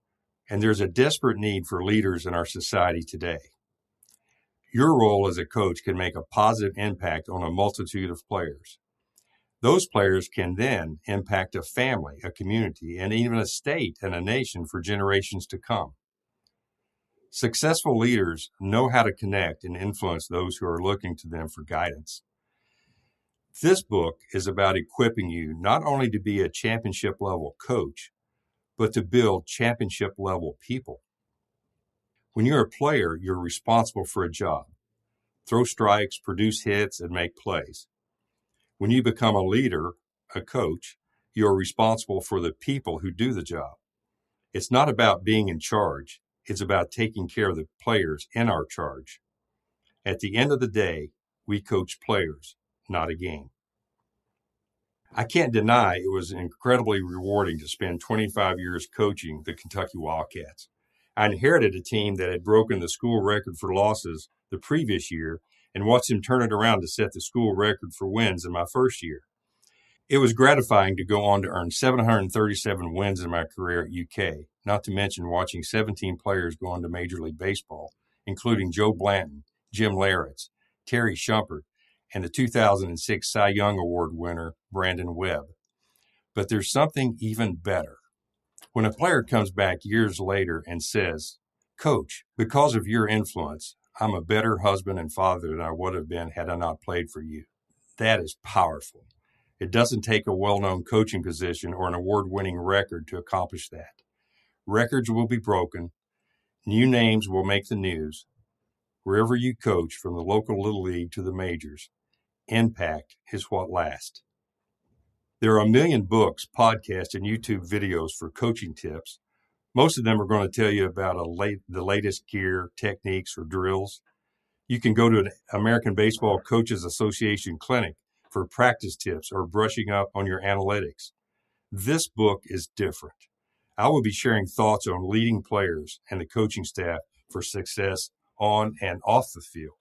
S1: And there's a desperate need for leaders in our society today. Your role as a coach can make a positive impact on a multitude of players. Those players can then impact a family, a community, and even a state and a nation for generations to come. Successful leaders know how to connect and influence those who are looking to them for guidance. This book is about equipping you not only to be a championship level coach, but to build championship level people. When you're a player, you're responsible for a job. Throw strikes, produce hits, and make plays. When you become a leader, a coach, you're responsible for the people who do the job. It's not about being in charge. It's about taking care of the players in our charge. At the end of the day, we coach players, not a game. I can't deny it was incredibly rewarding to spend 25 years coaching the Kentucky Wildcats. I inherited a team that had broken the school record for losses the previous year and watched them turn it around to set the school record for wins in my first year. It was gratifying to go on to earn 737 wins in my career at UK, not to mention watching 17 players go on to Major League Baseball, including Joe Blanton, Jim Leyritz, Terry Shumpert, and the 2006 Cy Young Award winner, Brandon Webb. But there's something even better. When a player comes back years later and says, "Coach, because of your influence, I'm a better husband and father than I would have been had I not played for you," that is powerful. It doesn't take a well-known coaching position or an award-winning record to accomplish that. Records will be broken. New names will make the news. Wherever you coach, from the local little league to the majors, impact is what lasts. There are a million books, podcasts, and YouTube videos for coaching tips. Most of them are going to tell you about the latest gear, techniques, or drills. You can go to an American Baseball Coaches Association clinic for practice tips or brushing up on your analytics. This book is different. I will be sharing thoughts on leading players and the coaching staff for success on and off the field.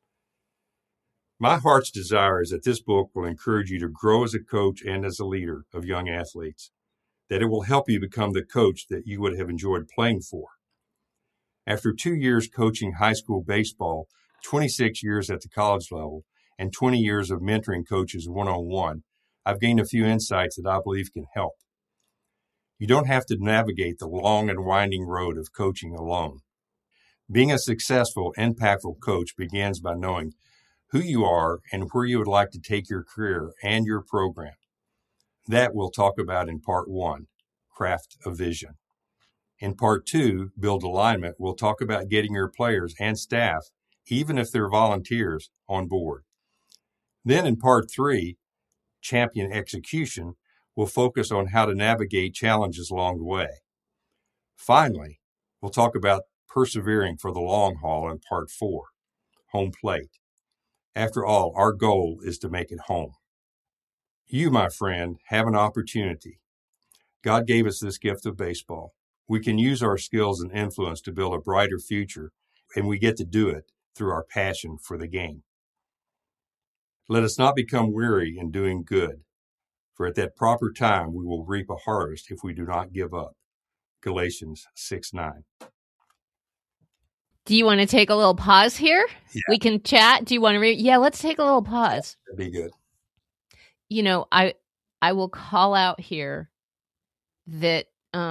S1: My heart's desire is that this book will encourage you to grow as a coach and as a leader of young athletes, that it will help you become the coach that you would have enjoyed playing for. After 2 years coaching high school baseball, 26 years at the college level, and 20 years of mentoring coaches one-on-one, I've gained a few insights that I believe can help. You don't have to navigate the long and winding road of coaching alone. Being a successful, impactful coach begins by knowing who you are and where you would like to take your career and your program. That we'll talk about in part 1, Craft a Vision. In part 2, Build Alignment, we'll talk about getting your players and staff, even if they're volunteers, on board. Then in part 3, Champion Execution, we'll focus on how to navigate challenges along the way. Finally, we'll talk about persevering for the long haul in part 4, Home Plate. After all, our goal is to make it home. You, my friend, have an opportunity. God gave us this gift of baseball. We can use our skills and influence to build a brighter future, and we get to do it through our passion for the game. Let us not become weary in doing good, for at that proper time we will reap a harvest if we do not give up. Galatians 6:9.
S2: Do you want to take a little pause here?
S1: Yeah.
S2: We can chat. Do you want to read? Yeah, let's take a little pause.
S1: That'd be good.
S2: You know, I will call out here that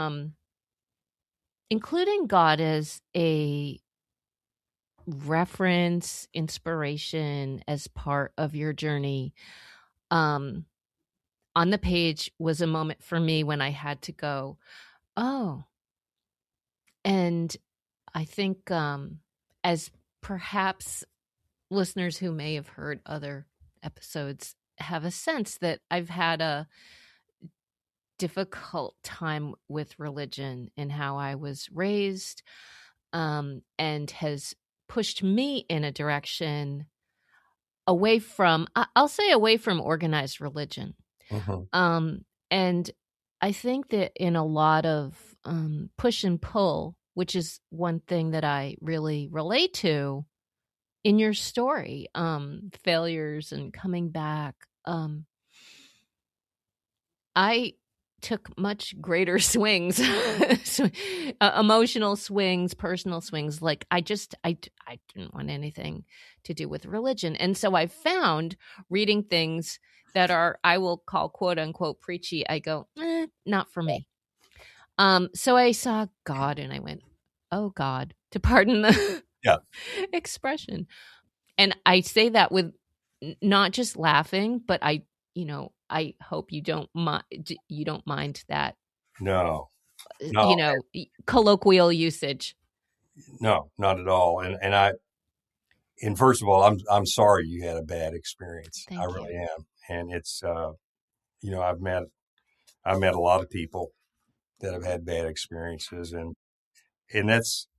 S2: including God as a reference, inspiration as part of your journey, on the page was a moment for me when I had to go, oh. And I think as perhaps listeners who may have heard other episodes have a sense that I've had a difficult time with religion and how I was raised, and has pushed me in a direction away from, I'll say away from organized religion.
S1: Uh-huh.
S2: And I think that in a lot of push and pull, which is one thing that I really relate to in your story, failures and coming back, I took much greater swings, emotional swings, personal swings. Like I didn't want anything to do with religion. And so I found reading things that are, I will call quote unquote preachy. I go, not for me. So I saw God and I went, oh God, to pardon the expression. And I say that with not just laughing, but I hope you don't mind that.
S1: No.
S2: Colloquial usage.
S1: No, not at all. And first of all, I'm sorry you had a bad experience.
S2: Thank
S1: I
S2: you.
S1: really am. And it's, I've met a lot of people that have had bad experiences, and that's,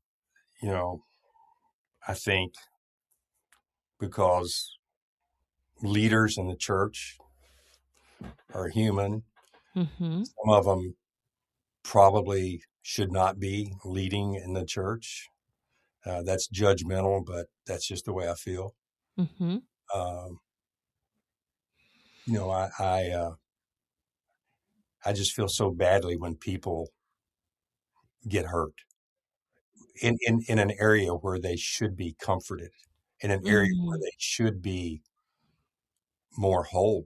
S1: I think because leaders in the church are human.
S2: Mm-hmm.
S1: Some of them probably should not be leading in the church. That's judgmental, but that's just the way I feel.
S2: Mm-hmm.
S1: I just feel so badly when people get hurt in an area where they should be comforted, in an area where they should be more whole.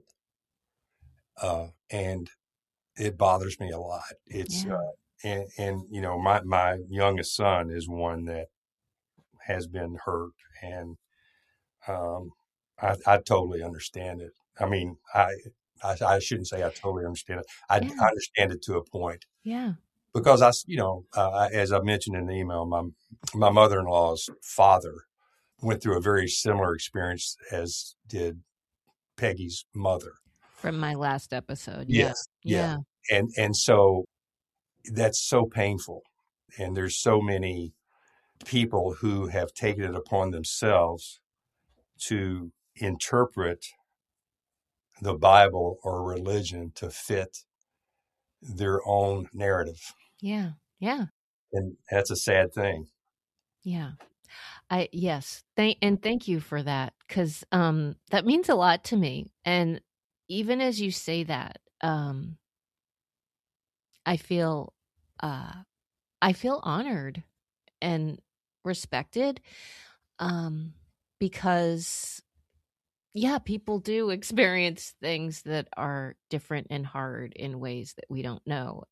S1: And it bothers me a lot. It's, my youngest son is one that has been hurt, and I totally understand it. I mean, I shouldn't say I totally understand it. I understand it to a point.
S2: Yeah.
S1: Because as I mentioned in the email, my mother-in-law's father went through a very similar experience as did Peggy's mother.
S2: From my last episode.
S1: Yes.
S2: Yeah.
S1: And so that's so painful. And there's so many people who have taken it upon themselves to interpret the Bible or religion to fit their own narrative.
S2: Yeah. Yeah.
S1: And that's a sad thing.
S2: Yeah. Yes. Thank you for that. 'Cause, that means a lot to me. And even as you say that, I feel honored and respected, because people do experience things that are different and hard in ways that we don't know.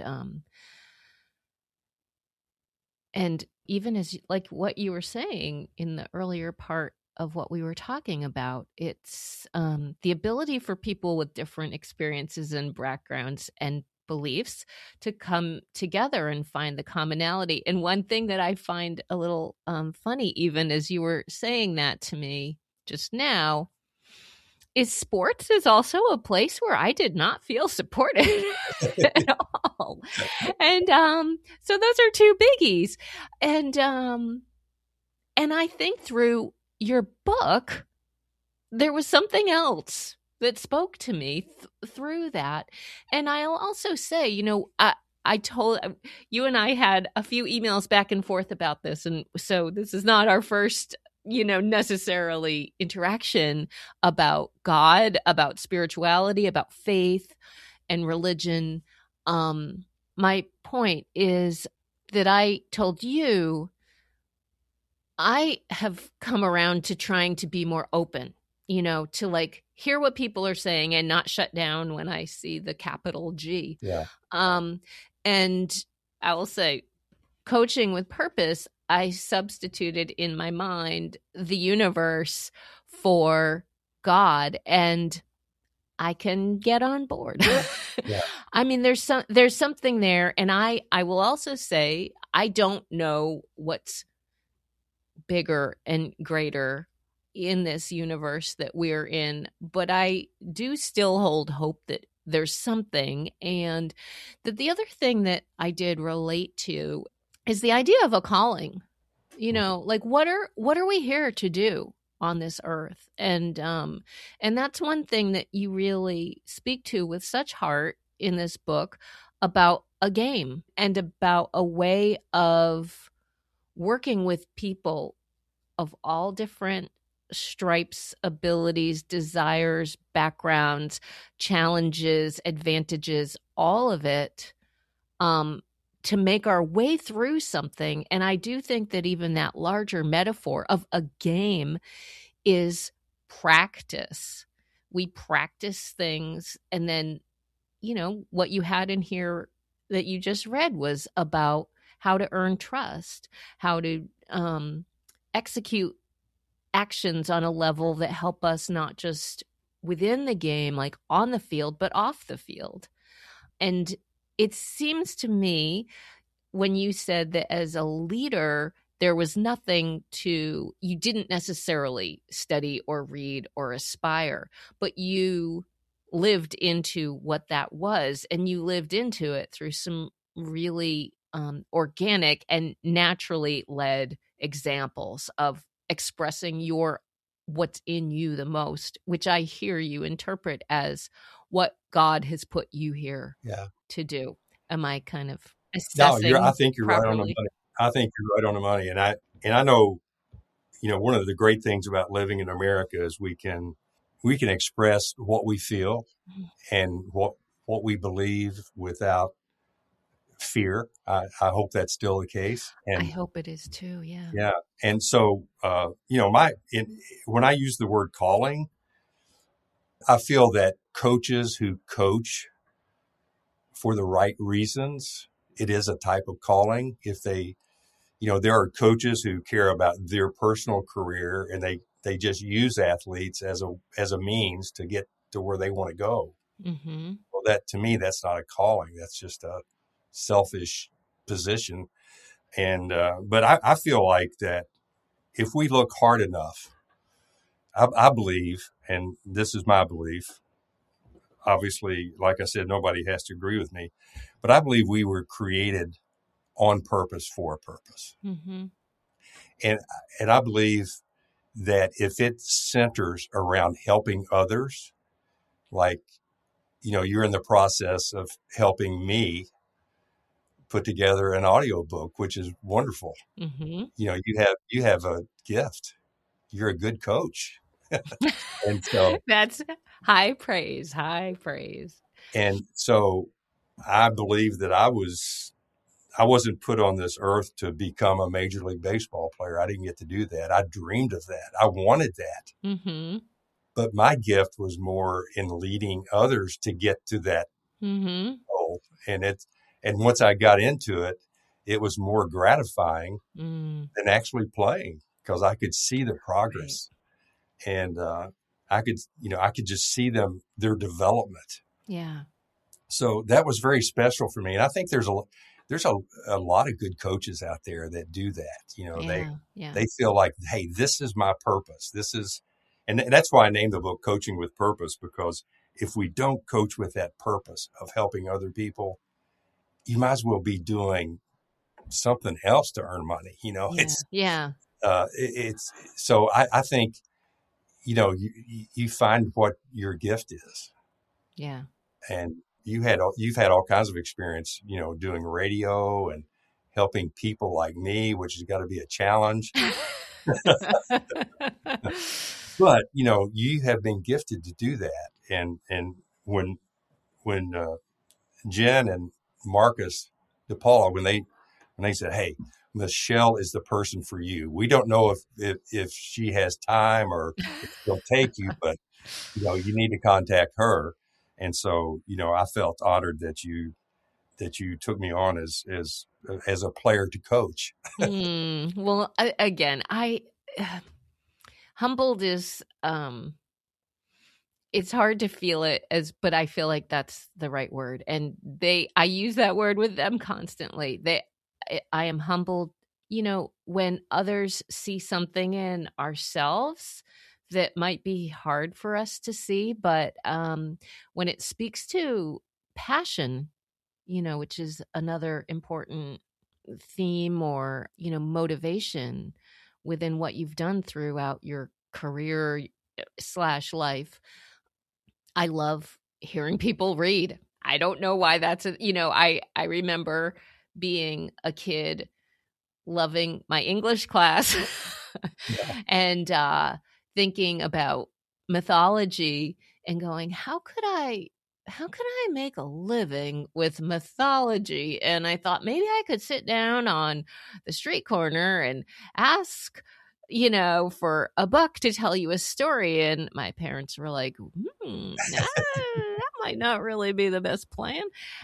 S2: And even as like what you were saying in the earlier part of what we were talking about, it's the ability for people with different experiences and backgrounds and beliefs to come together and find the commonality. And one thing that I find a little funny, even as you were saying that to me just now, is sports is also a place where I did not feel supported at all. And so those are two biggies. And I think through your book, there was something else that spoke to me through that. And I'll also say, I told you and I had a few emails back and forth about this. And so this is not our first necessarily interaction about God, about spirituality, about faith and religion. My point is that I told you I have come around to trying to be more open, to like hear what people are saying and not shut down when I see the capital G.
S1: Yeah.
S2: And I will say, coaching with purpose, I substituted in my mind the universe for God, and I can get on board.
S1: Yeah.
S2: I mean, there's something there. And I will also say, I don't know what's bigger and greater in this universe that we're in, but I do still hold hope that there's something. And that the other thing that I did relate to is the idea of a calling. Like what are we here to do on this earth? And that's one thing that you really speak to with such heart in this book, about a game and about a way of working with people of all different stripes, abilities, desires, backgrounds, challenges, advantages, all of it, to make our way through something. And I do think that even that larger metaphor of a game is practice. We practice things, and then, what you had in here that you just read was about how to earn trust, how to execute actions on a level that help us not just within the game, like on the field, but off the field. And it seems to me, when you said that as a leader, there was nothing you didn't necessarily study or read or aspire, but you lived into what that was, and you lived into it through some really organic and naturally led examples of expressing what's in you the most, which I hear you interpret as what God has put you here to do. Am I kind of assessing?
S1: No, I think you're
S2: properly?
S1: right on the money. I think you're right on the money. And I know, one of the great things about living in America is we can express what we feel and what we believe without fear. I hope that's still the case. And
S2: I hope it is too. Yeah.
S1: yeah. And so, when I use the word calling, I feel that coaches who coach for the right reasons, it is a type of calling. If they, there are coaches who care about their personal career, and they just use athletes as a means to get to where they want to go.
S2: Mm-hmm.
S1: Well, that, to me, that's not a calling. That's just a selfish position. And, but I feel like that if we look hard enough, I believe, and this is my belief, obviously, like I said, nobody has to agree with me, but I believe we were created on purpose for a purpose.
S2: Mm-hmm.
S1: And I believe that if it centers around helping others, like, you're in the process of helping me put together an audiobook, which is wonderful.
S2: Mm-hmm.
S1: You have a gift. You're a good coach. And so
S2: that's high praise.
S1: And so I believe that I wasn't put on this earth to become a Major League Baseball player. I didn't get to do that. I dreamed of that. I wanted that.
S2: Mm-hmm.
S1: But my gift was more in leading others to get to that goal. And once I got into it, it was more gratifying than actually playing, because I could see the progress. Right. And I could just see their development.
S2: Yeah.
S1: So that was very special for me. And I think there's a lot of good coaches out there that do that. They feel like, hey, this is my purpose. And that's why I named the book Coaching with Purpose, because if we don't coach with that purpose of helping other people, you might as well be doing something else to earn money. It's so I think, you find what your gift is.
S2: Yeah.
S1: And you've had all kinds of experience, doing radio and helping people like me, which has got to be a challenge. But, you have been gifted to do that. And when Jen and Marcus DePaula, when they said, hey, Michelle is the person for you. We don't know if she has time or if she'll take you, but, you need to contact her. And so, I felt honored that you took me on as a player to coach.
S2: Well, again, humbled is, it's hard to feel it but I feel like that's the right word. And I use that word with them constantly. I am humbled, when others see something in ourselves that might be hard for us to see, but when it speaks to passion, which is another important theme or, motivation within what you've done throughout your career / life. I love hearing people read. I don't know why that's I remember being a kid loving my English class and thinking about mythology and going, how could I make a living with mythology? And I thought maybe I could sit down on the street corner and ask, for a buck to tell you a story. And my parents were like, that might not really be the best plan.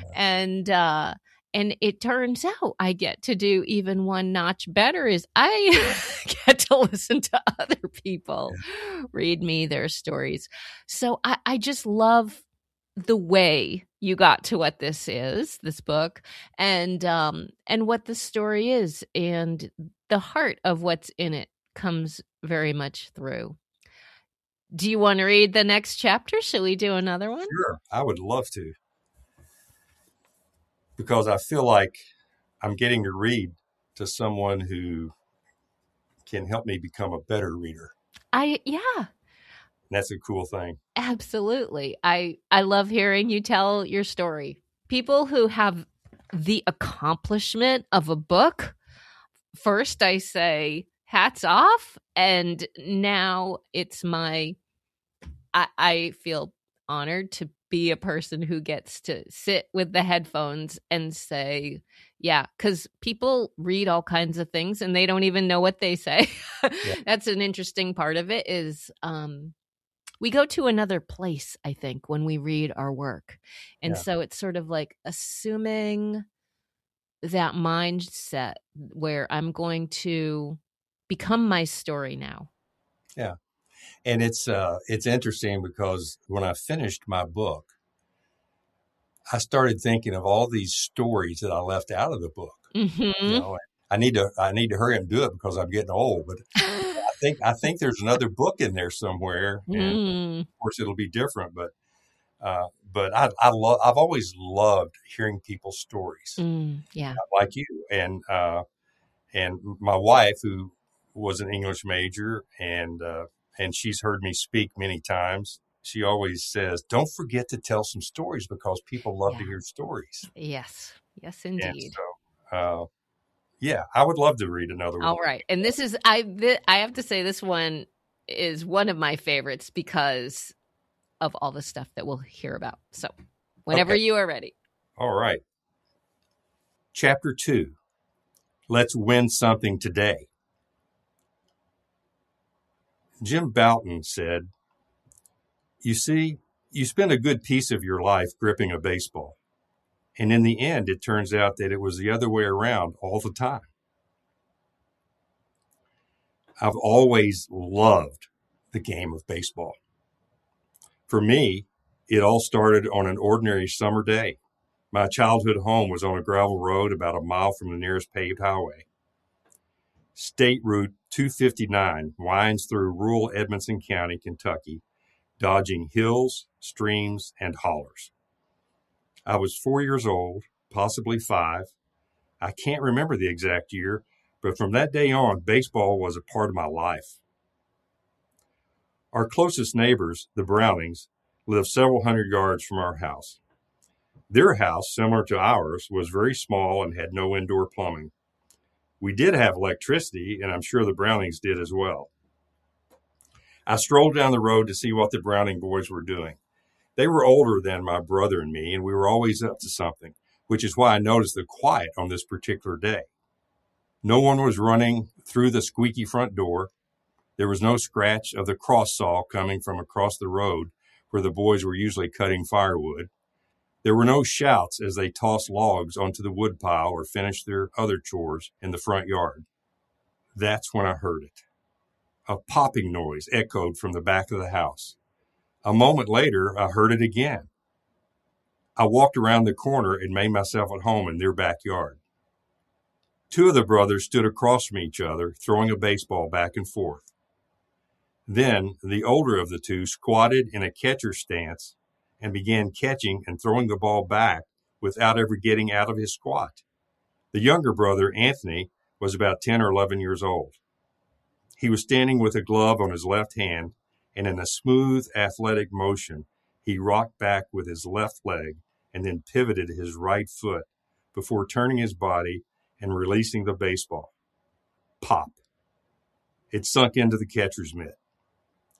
S2: And it turns out I get to do even one notch better is I get to listen to other people read me their stories. So I just love the way you got to what this is, this book, and what the story is, and the heart of what's in it comes very much through. Do you want to read the next chapter? Shall we do another one?
S1: Sure, I would love to. Because I feel like I'm getting to read to someone who can help me become a better reader.
S2: Yeah.
S1: That's a cool thing.
S2: Absolutely. I love hearing you tell your story. People who have the accomplishment of a book, first I say hats off, and now it's I feel honored to be a person who gets to sit with the headphones and say, yeah, because people read all kinds of things and they don't even know what they say. Yeah. That's an interesting part of it is we go to another place, I think, when we read our work. And so it's sort of like assuming that mindset where I'm going to become my story now.
S1: Yeah. And it's interesting because when I finished my book, I started thinking of all these stories that I left out of the book.
S2: Mm-hmm.
S1: I need to hurry and do it because I'm getting old. But I think there's another book in there somewhere, and of course it'll be different. But I've always loved hearing people's stories. Like you and my wife, who was an English major, and she's heard me speak many times. She always says, don't forget to tell some stories because people love to hear stories.
S2: Yes, indeed.
S1: And so, I would love to read another one.
S2: All right. And this is, I have to say this one is one of my favorites because of all the stuff that we'll hear about. So whenever you are ready.
S1: All right. Chapter 2, Let's Win Something Today. Jim Bouton said, you see, you spend a good piece of your life gripping a baseball. And in the end, it turns out that it was the other way around all the time. I've always loved the game of baseball. For me, it all started on an ordinary summer day. My childhood home was on a gravel road about a mile from the nearest paved highway. State Route 259 winds through rural Edmonson County, Kentucky, dodging hills, streams, and hollers. I was 4 years old, possibly 5. I can't remember the exact year, but from that day on, baseball was a part of my life. Our closest neighbors, the Brownings, lived several hundred yards from our house. Their house, similar to ours, was very small and had no indoor plumbing. We did have electricity, and I'm sure the Brownings did as well. I strolled down the road to see what the Browning boys were doing. They were older than my brother and me, and we were always up to something, which is why I noticed the quiet on this particular day. No one was running through the squeaky front door. There was no scratch of the cross saw coming from across the road where the boys were usually cutting firewood. There were no shouts as they tossed logs onto the woodpile or finished their other chores in the front yard. That's when I heard it. A popping noise echoed from the back of the house. A moment later, I heard it again. I walked around the corner and made myself at home in their backyard. 2 of the brothers stood across from each other, throwing a baseball back and forth. Then the older of the 2 squatted in a catcher's stance and began catching and throwing the ball back without ever getting out of his squat. The younger brother, Anthony, was about 10 or 11 years old. He was standing with a glove on his left hand, and in a smooth, athletic motion, he rocked back with his left leg and then pivoted his right foot before turning his body and releasing the baseball. Pop. It sunk into the catcher's mitt.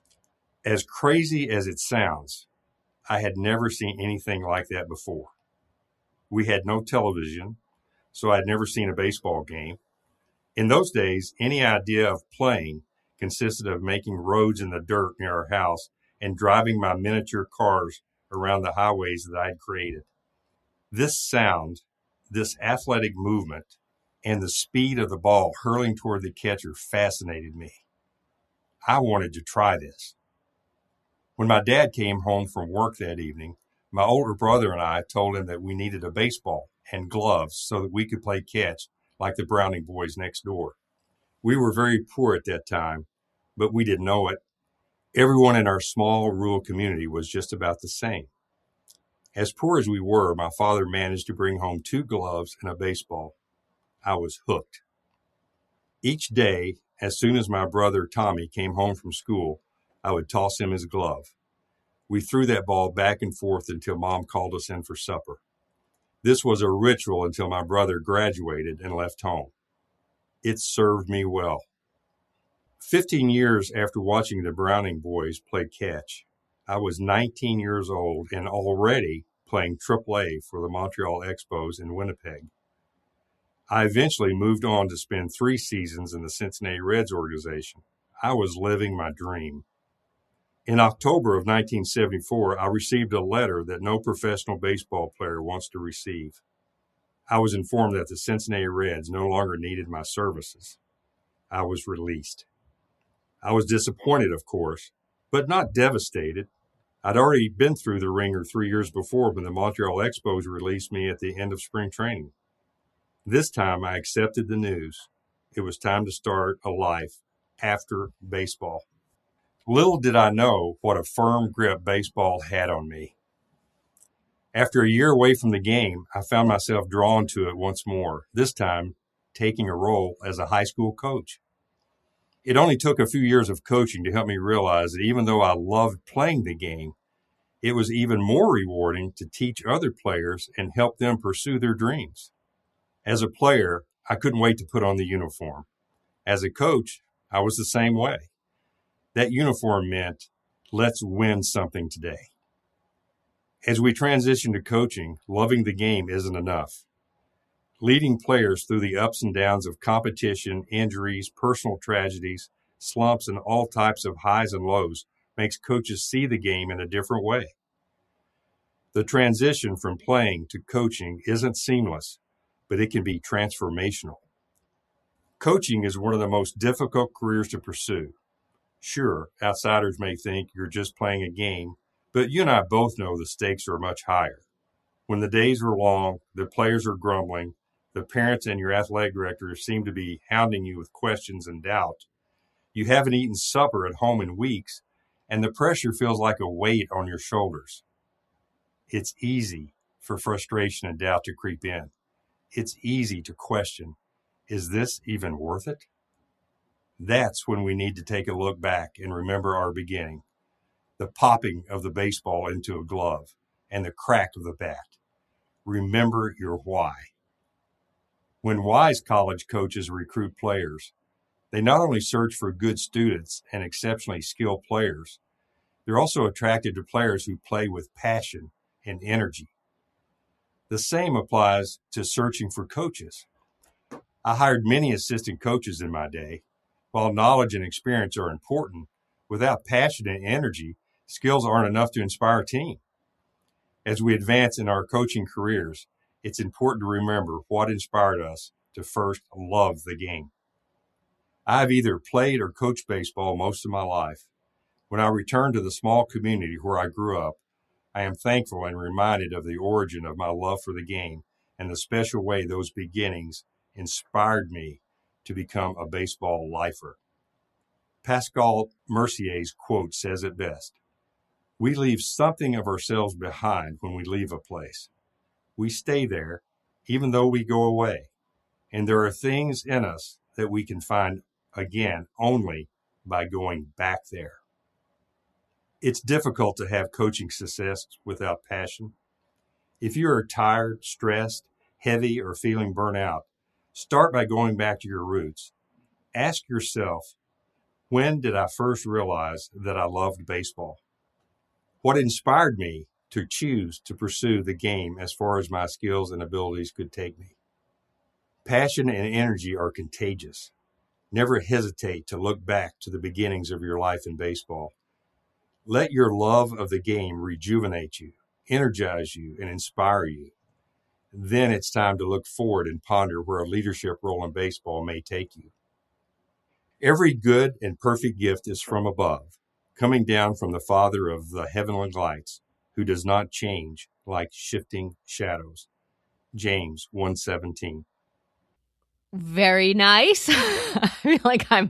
S1: As crazy as it sounds, I had never seen anything like that before. We had no television, so I'd never seen a baseball game. In those days, any idea of playing consisted of making roads in the dirt near our house and driving my miniature cars around the highways that I had created. This sound, this athletic movement, and the speed of the ball hurling toward the catcher fascinated me. I wanted to try this. When my dad came home from work that evening, my older brother and I told him that we needed a baseball and gloves so that we could play catch like the Browning boys next door. We were very poor at that time, but we didn't know it. Everyone in our small rural community was just about the same. As poor as we were, my father managed to bring home 2 gloves and a baseball. I was hooked. Each day, as soon as my brother Tommy came home from school, I would toss him his glove. We threw that ball back and forth until Mom called us in for supper. This was a ritual until my brother graduated and left home. It served me well. 15 years after watching the Browning boys play catch, I was 19 years old and already playing AAA for the Montreal Expos in Winnipeg. I eventually moved on to spend 3 seasons in the Cincinnati Reds organization. I was living my dream. In October of 1974, I received a letter that no professional baseball player wants to receive. I was informed that the Cincinnati Reds no longer needed my services. I was released. I was disappointed, of course, but not devastated. I'd already been through the ringer 3 years before when the Montreal Expos released me at the end of spring training. This time I accepted the news. It was time to start a life after baseball. Little did I know what a firm grip baseball had on me. After a year away from the game, I found myself drawn to it once more, this time taking a role as a high school coach. It only took a few years of coaching to help me realize that even though I loved playing the game, it was even more rewarding to teach other players and help them pursue their dreams. As a player, I couldn't wait to put on the uniform. As a coach, I was the same way. That uniform meant, let's win something today. As we transition to coaching, loving the game isn't enough. Leading players through the ups and downs of competition, injuries, personal tragedies, slumps, and all types of highs and lows makes coaches see the game in a different way. The transition from playing to coaching isn't seamless, but it can be transformational. Coaching is one of the most difficult careers to pursue. Sure, outsiders may think you're just playing a game, but you and I both know the stakes are much higher. When the days are long, the players are grumbling, the parents and your athletic director seem to be hounding you with questions and doubt. You haven't eaten supper at home in weeks, and the pressure feels like a weight on your shoulders. It's easy for frustration and doubt to creep in. It's easy to question, is this even worth it? That's when we need to take a look back and remember our beginning, the popping of the baseball into a glove and the crack of the bat. Remember your why. When wise college coaches recruit players, they not only search for good students and exceptionally skilled players, they're also attracted to players who play with passion and energy. The same applies to searching for coaches. I hired many assistant coaches in my day. While knowledge and experience are important, without passion and energy, skills aren't enough to inspire a team. As we advance in our coaching careers, it's important to remember what inspired us to first love the game. I've either played or coached baseball most of my life. When I return to the small community where I grew up, I am thankful and reminded of the origin of my love for the game and the special way those beginnings inspired me to become a baseball lifer. Pascal Mercier's quote says it best. We leave something of ourselves behind when we leave a place. We stay there, even though we go away. And there are things in us that we can find again only by going back there. It's difficult to have coaching success without passion. If you are tired, stressed, heavy, or feeling burnt out, start by going back to your roots. Ask yourself, When did I first realize that I loved baseball? What inspired me to choose to pursue the game as far as my skills and abilities could take me? Passion and energy are contagious. Never hesitate to look back to the beginnings of your life in baseball. Let your love of the game rejuvenate you, energize you, and inspire you. Then it's time to look forward and ponder where a leadership role in baseball may take you. Every good and perfect gift is from above, coming down from the Father of the heavenly lights, who does not change like shifting shadows. James 1:17.
S2: Very nice. I feel like I'm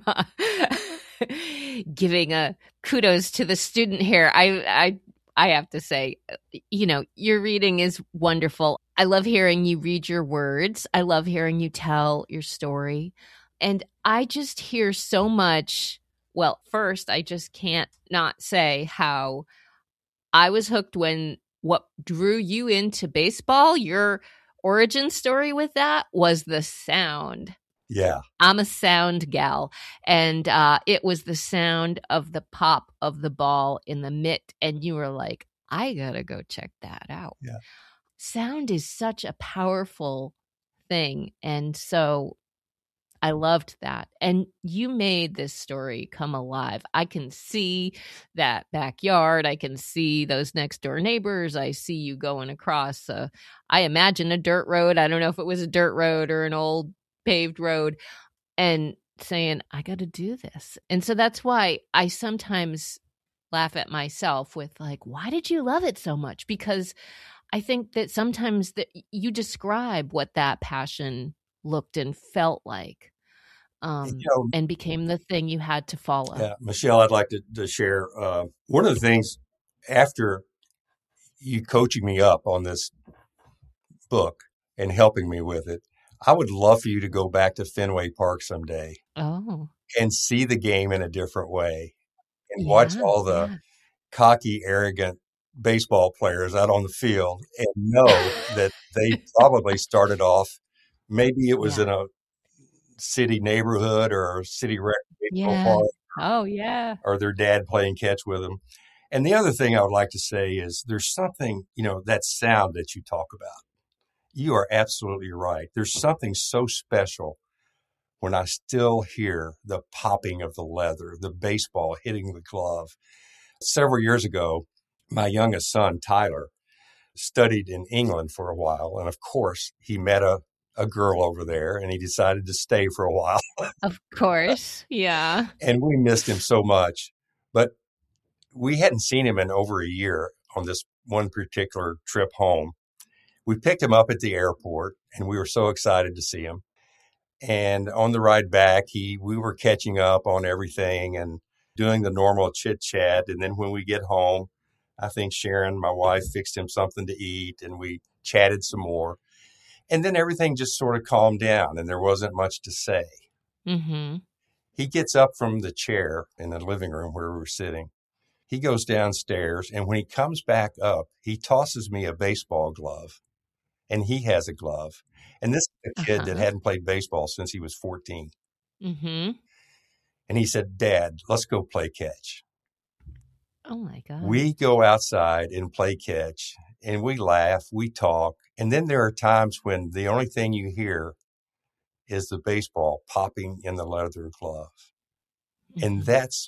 S2: giving a kudos to the student here. I have to say, your reading is wonderful. I love hearing you read your words. I love hearing you tell your story. And I just hear so much. Well, first, I just can't not say how I was hooked when what drew you into baseball, your origin story with that, was the sound.
S1: Yeah.
S2: I'm a sound gal. And it was the sound of the pop of the ball in the mitt. And you were like, I got to go check that out.
S1: Yeah.
S2: Sound is such a powerful thing. And so I loved that. And you made this story come alive. I can see that backyard. I can see those next door neighbors. I see you going across, I imagine, a dirt road. I don't know if it was a dirt road or an old paved road, and saying, I got to do this. And so that's why I sometimes laugh at myself with like, why did you love it so much? Because I think that sometimes that you describe what that passion looked and felt like. And became the thing you had to follow.
S1: Yeah, Michelle, I'd like to share one of the things after you coaching me up on this book and helping me with it. I would love for you to go back to Fenway Park someday and see the game in a different way and watch all the cocky, arrogant baseball players out on the field and know that they probably started off, maybe it was in a city neighborhood or a city recreational park. Or their dad playing catch with them. And the other thing I would like to say is there's something, that sound that you talk about. You are absolutely right. There's something so special when I still hear the popping of the leather, the baseball hitting the glove. Several years ago, my youngest son, Tyler, studied in England for a while. And of course, he met a girl over there and he decided to stay for a while.
S2: Of course. Yeah.
S1: And we missed him so much, but we hadn't seen him in over a year on this one particular trip home. We picked him up at the airport and we were so excited to see him. And on the ride back, we were catching up on everything and doing the normal chit chat. And then when we get home, I think Sharon, my wife, fixed him something to eat and we chatted some more. And then everything just sort of calmed down and there wasn't much to say.
S2: Mm-hmm.
S1: He gets up from the chair in the living room where we were sitting. He goes downstairs, and when he comes back up, he tosses me a baseball glove, and he has a glove. And this is a kid that hadn't played baseball since he was 14.
S2: Mm-hmm.
S1: And he said, Dad, let's go play catch.
S2: Oh, my God.
S1: We go outside and play catch, and we laugh, we talk. And then there are times when the only thing you hear is the baseball popping in the leather glove. Mm-hmm. And that's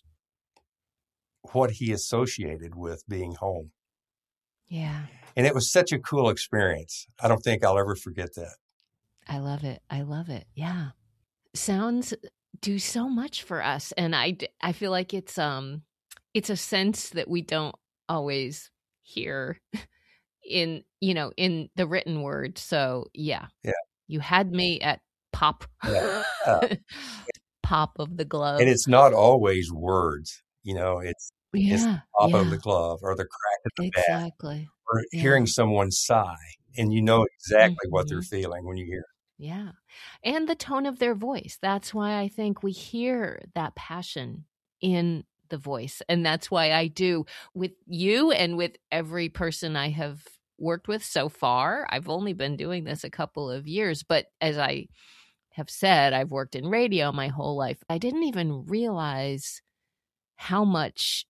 S1: what he associated with being home.
S2: Yeah.
S1: And it was such a cool experience. I don't think I'll ever forget that.
S2: I love it. I love it. Yeah. Sounds do so much for us. And I feel like it's a sense that we don't always hear in the written word. So yeah. You had me at pop. Pop of the glove.
S1: And it's not always words, it's the pop of the glove or the crack of the bat or hearing someone sigh and exactly what they're feeling when you hear it.
S2: Yeah. And the tone of their voice. That's why I think we hear that passion in the voice. And that's why I do with you and with every person I have worked with so far. I've only been doing this a couple of years, but as I have said, I've worked in radio my whole life. I didn't even realize how much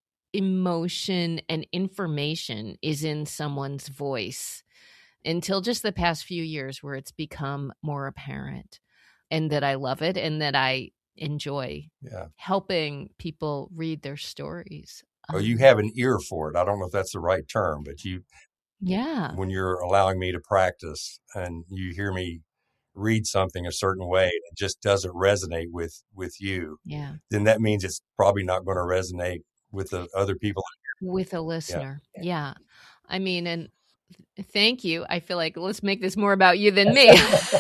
S2: emotion and information is in someone's voice until just the past few years where it's become more apparent, and that I love it and that I enjoy
S1: Yeah.
S2: helping people read their stories.
S1: Well, you have an ear for it. I don't know if that's the right term, but
S2: Yeah.
S1: when you're allowing me to practice and you hear me read something a certain way, and it just doesn't resonate with you,
S2: Yeah.
S1: then that means it's probably not going to resonate with the other people.
S2: With a listener. Yeah. I mean, and thank you. I feel like let's make this more about you than me.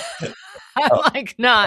S2: I'm like, not.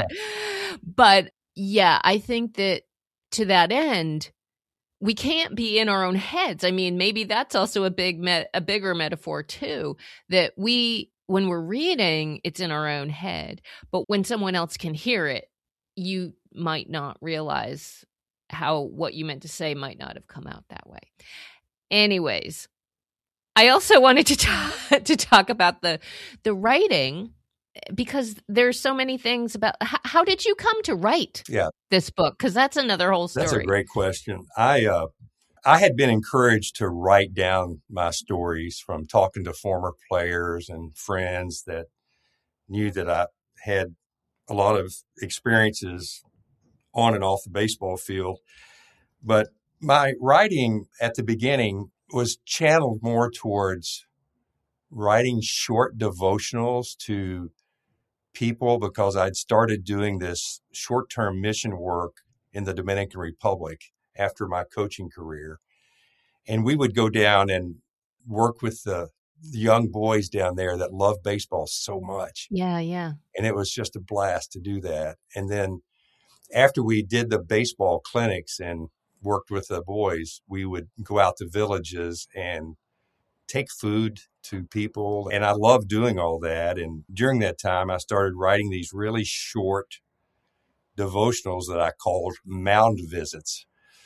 S2: But yeah, I think that to that end, we can't be in our own heads. I mean, maybe that's also a bigger metaphor too, that when we're reading, it's in our own head, but when someone else can hear it, you might not realize how what you meant to say might not have come out that way. Anyways, I also wanted to talk about the writing, because there's so many things about how did you come to write this book? Because that's another whole story.
S1: That's a great question. I had been encouraged to write down my stories from talking to former players and friends that knew that I had a lot of experiences on and off the baseball field. But my writing at the beginning was channeled more towards writing short devotionals to people, because I'd started doing this short-term mission work in the Dominican Republic after my coaching career. And we would go down and work with the young boys down there that love baseball so much.
S2: Yeah, yeah.
S1: And it was just a blast to do that. And then after we did the baseball clinics and worked with the boys, we would go out to villages and take food to people. And I loved doing all that. And during that time, I started writing these really short devotionals that I called mound visits.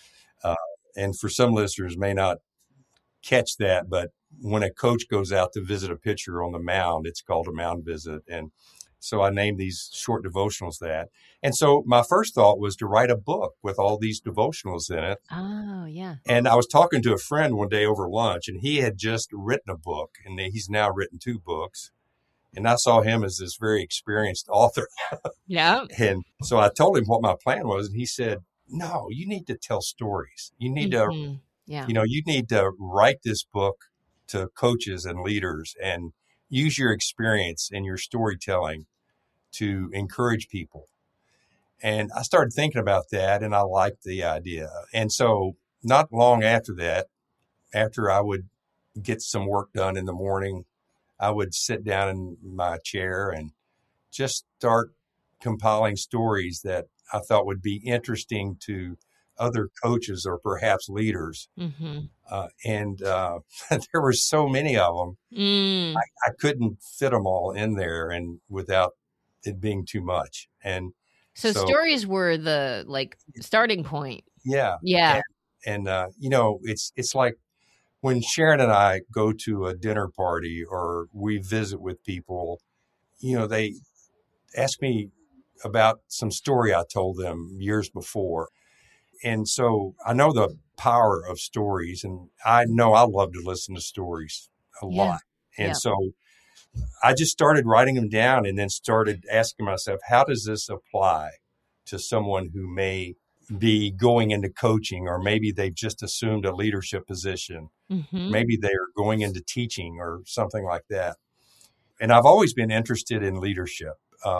S1: And for some listeners may not catch that, but when a coach goes out to visit a pitcher on the mound, it's called a mound visit. And so I named these short devotionals that. And so my first thought was to write a book with all these devotionals in it.
S2: Oh, yeah.
S1: And I was talking to a friend one day over lunch, and he had just written a book, and he's now written 2 books. And I saw him as this very experienced author.
S2: Yeah.
S1: And so I told him what my plan was, and he said, no, you need to tell stories. You need to, you need to write this book to coaches and leaders and use your experience and your storytelling to encourage people. And I started thinking about that, and I liked the idea. And so not long after that, after I would get some work done in the morning, I would sit down in my chair and just start compiling stories that I thought would be interesting to other coaches or perhaps leaders.
S2: Mm-hmm.
S1: And there were so many of them. I couldn't fit them all in there and without it being too much. And
S2: so stories were the starting point.
S1: Yeah.
S2: Yeah.
S1: And it's like when Sharon and I go to a dinner party or we visit with people, they ask me about some story I told them years before. And so I know the power of stories, and I know I love to listen to stories a lot. And so I just started writing them down and then started asking myself, how does this apply to someone who may be going into coaching, or maybe they've just assumed a leadership position. Mm-hmm. Maybe they're going into teaching or something like that. And I've always been interested in leadership.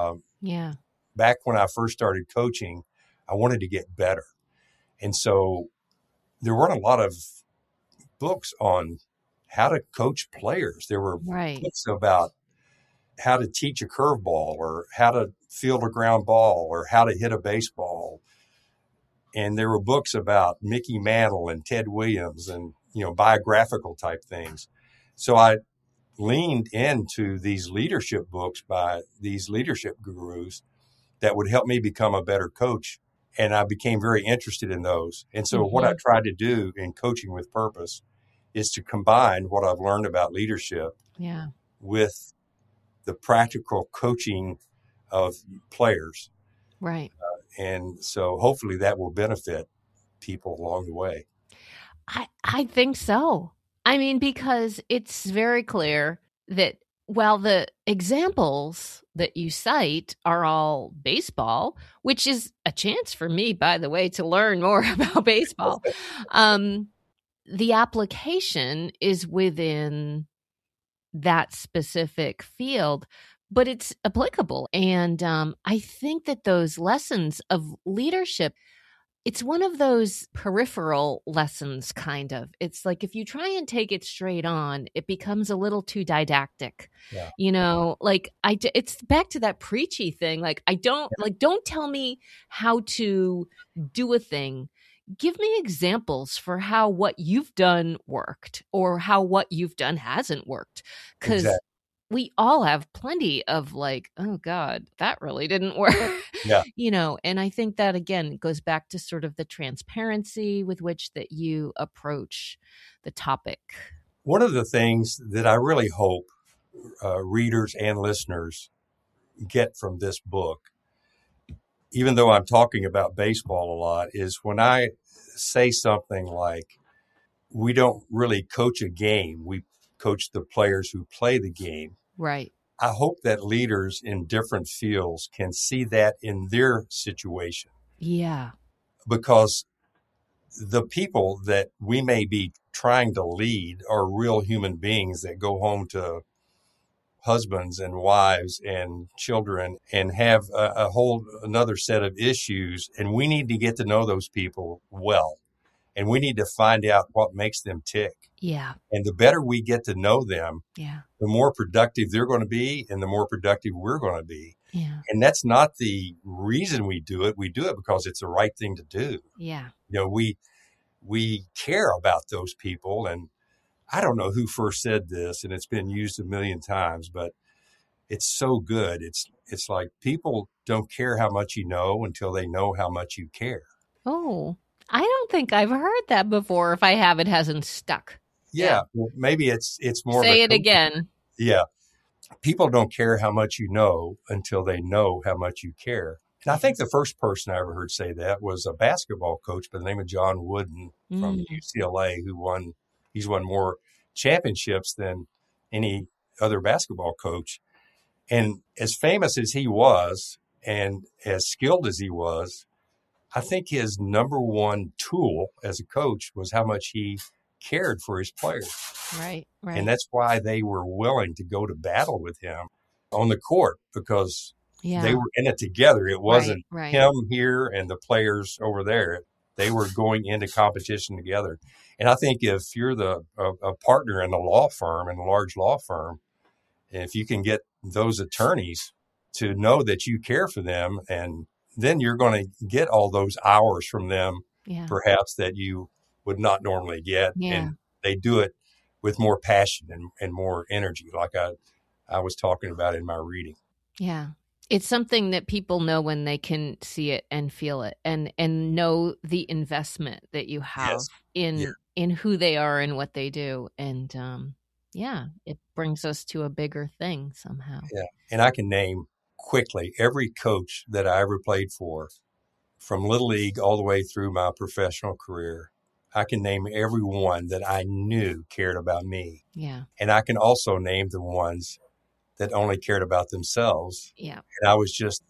S1: Back when I first started coaching, I wanted to get better. And so there weren't a lot of books on how to coach players. There were books about how to teach a curveball or how to field a ground ball or how to hit a baseball. And there were books about Mickey Mantle and Ted Williams and, biographical type things. So I leaned into these leadership books by these leadership gurus that would help me become a better coach. And I became very interested in those. And so what I tried to do in Coaching with Purpose is to combine what I've learned about leadership with the practical coaching of players.
S2: Right.
S1: And so hopefully that will benefit people along the way.
S2: I think so. I mean, because it's very clear that while the examples that you cite are all baseball, which is a chance for me, by the way, to learn more about baseball, the application is within that specific field, but it's applicable. And I think that those lessons of leadership, it's one of those peripheral lessons, kind of. It's like if you try and take it straight on, it becomes a little too didactic.
S1: Yeah.
S2: Like it's back to that preachy thing. Like don't tell me how to do a thing. Give me examples for how what you've done worked or how what you've done hasn't worked. Because
S1: Exactly.
S2: we all have plenty of like, oh God, that really didn't work.
S1: Yeah.
S2: And I think that again goes back to sort of the transparency with which that you approach the topic.
S1: One of the things that I really hope readers and listeners get from this book, even though I'm talking about baseball a lot, is when I say something like, we don't really coach a game, we coach the players who play the game.
S2: Right.
S1: I hope that leaders in different fields can see that in their situation.
S2: Yeah.
S1: Because the people that we may be trying to lead are real human beings that go home to husbands and wives and children and have a whole another set of issues. And we need to get to know those people well. And we need to find out what makes them tick.
S2: Yeah.
S1: And the better we get to know them,
S2: Yeah.
S1: the more productive they're going to be and the more productive we're going to be.
S2: Yeah.
S1: And that's not the reason we do it. We do it because it's the right thing to do.
S2: Yeah.
S1: We care about those people. And I don't know who first said this, and it's been used a million times, but it's so good. It's like people don't care how much you know until they know how much you care.
S2: Oh, I don't think I've heard that before. If I have, it hasn't stuck.
S1: Yeah. Well, maybe it's more.
S2: Say it again.
S1: Yeah. People don't care how much you know until they know how much you care. And I think the first person I ever heard say that was a basketball coach by the name of John Wooden from UCLA, he's won more championships than any other basketball coach. And as famous as he was and as skilled as he was, I think his number one tool as a coach was how much he cared for his players.
S2: Right.
S1: And that's why they were willing to go to battle with him on the court, because they were in it together. It wasn't him here and the players over there. They were going into competition together. And I think if you're a partner in a law firm, in a large law firm, if you can get those attorneys to know that you care for them, and then you're going to get all those hours from them, perhaps that you would not normally get.
S2: Yeah.
S1: And they do it with more passion and more energy, like I was talking about in my reading.
S2: Yeah. It's something that people know when they can see it and feel it and know the investment that you have in who they are and what they do. And it brings us to a bigger thing somehow.
S1: Yeah. And I can name quickly every coach that I ever played for, from Little League all the way through my professional career. I can name every one that I knew cared about me.
S2: Yeah.
S1: And I can also name the ones that only cared about themselves.
S2: Yeah.
S1: And I was just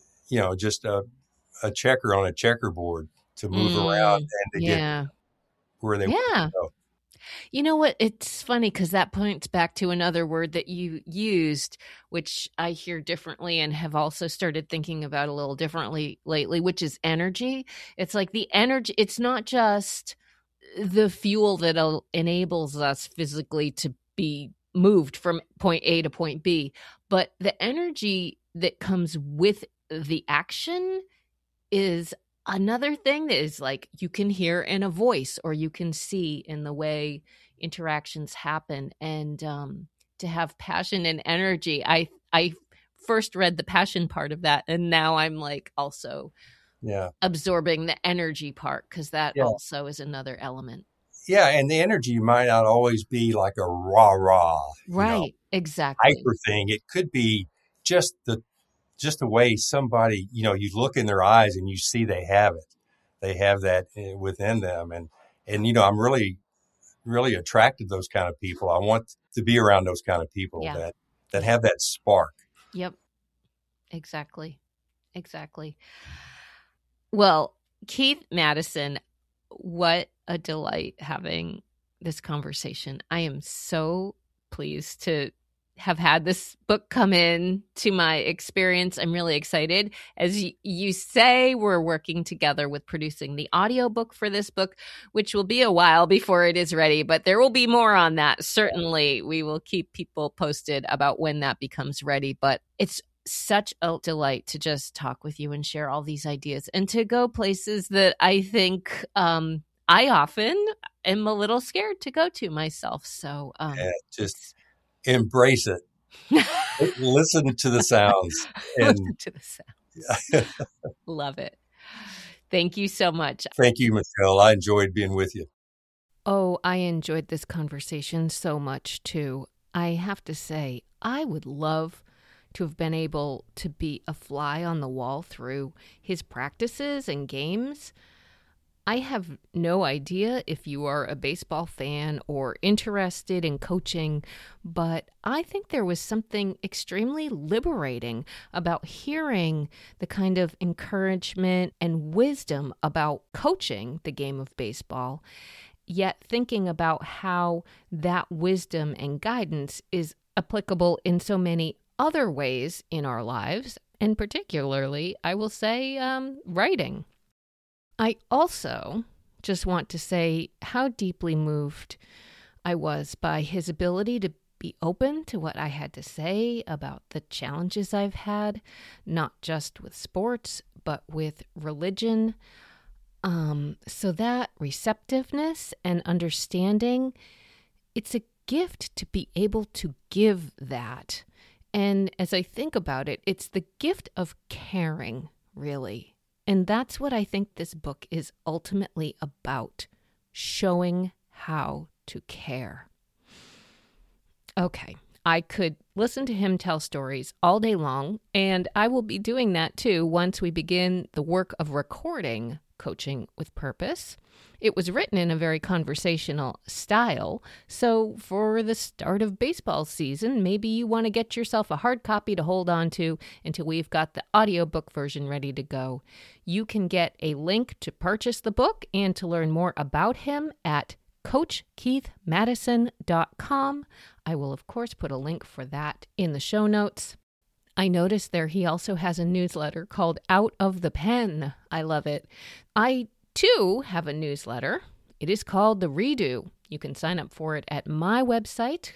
S1: a checker on a checkerboard to move around and to get where they wanted to go.
S2: You know what? It's funny because that points back to another word that you used, which I hear differently and have also started thinking about a little differently lately, which is energy. It's like the energy. It's not just the fuel that enables us physically to be moved from point A to point B, but the energy that comes with the action is another thing that is like you can hear in a voice or you can see in the way interactions happen. And to have passion and energy, I first read the passion part of that, and now I'm like also absorbing the energy part, because that also is another element.
S1: Yeah, and the energy might not always be like a rah-rah.
S2: Right, exactly.
S1: Hyper thing. It could be just the way somebody, you look in their eyes and you see they have it. they have that within them. And, you know, I'm really, really attracted to those kind of people. I want to be around those kind of people that have that spark.
S2: Yep. Exactly. Well, Keith Madison, what a delight having this conversation. I am so pleased to have had this book come in to my experience. I'm really excited. As you say, we're working together with producing the audiobook for this book, which will be a while before it is ready, but there will be more on that. Certainly, we will keep people posted about when that becomes ready, but it's such a delight to just talk with you and share all these ideas and to go places that I think I often am a little scared to go to myself. So
S1: just embrace it. Listen to the sounds.
S2: Listen to the sounds. Love it. Thank you so much.
S1: Thank you, Michelle. I enjoyed being with you.
S2: Oh, I enjoyed this conversation so much too. I have to say, I would love to have been able to be a fly on the wall through his practices and games. I have no idea if you are a baseball fan or interested in coaching, but I think there was something extremely liberating about hearing the kind of encouragement and wisdom about coaching the game of baseball, yet thinking about how that wisdom and guidance is applicable in so many other ways in our lives, and particularly, I will say, writing. I also just want to say how deeply moved I was by his ability to be open to what I had to say about the challenges I've had, not just with sports, but with religion. So that receptiveness and understanding, it's a gift to be able to give that. And as I think about it, it's the gift of caring, really. And that's what I think this book is ultimately about, showing how to care. Okay, I could listen to him tell stories all day long, and I will be doing that too once we begin the work of recording Coaching with Purpose. It was written in a very conversational style, so for the start of baseball season, maybe you want to get yourself a hard copy to hold on to until we've got the audiobook version ready to go. You can get a link to purchase the book and to learn more about him at CoachKeithMadison.com. I will, of course, put a link for that in the show notes. I noticed there he also has a newsletter called Out of the Pen. I love it. I, too, have a newsletter. It is called The Redo. You can sign up for it at my website,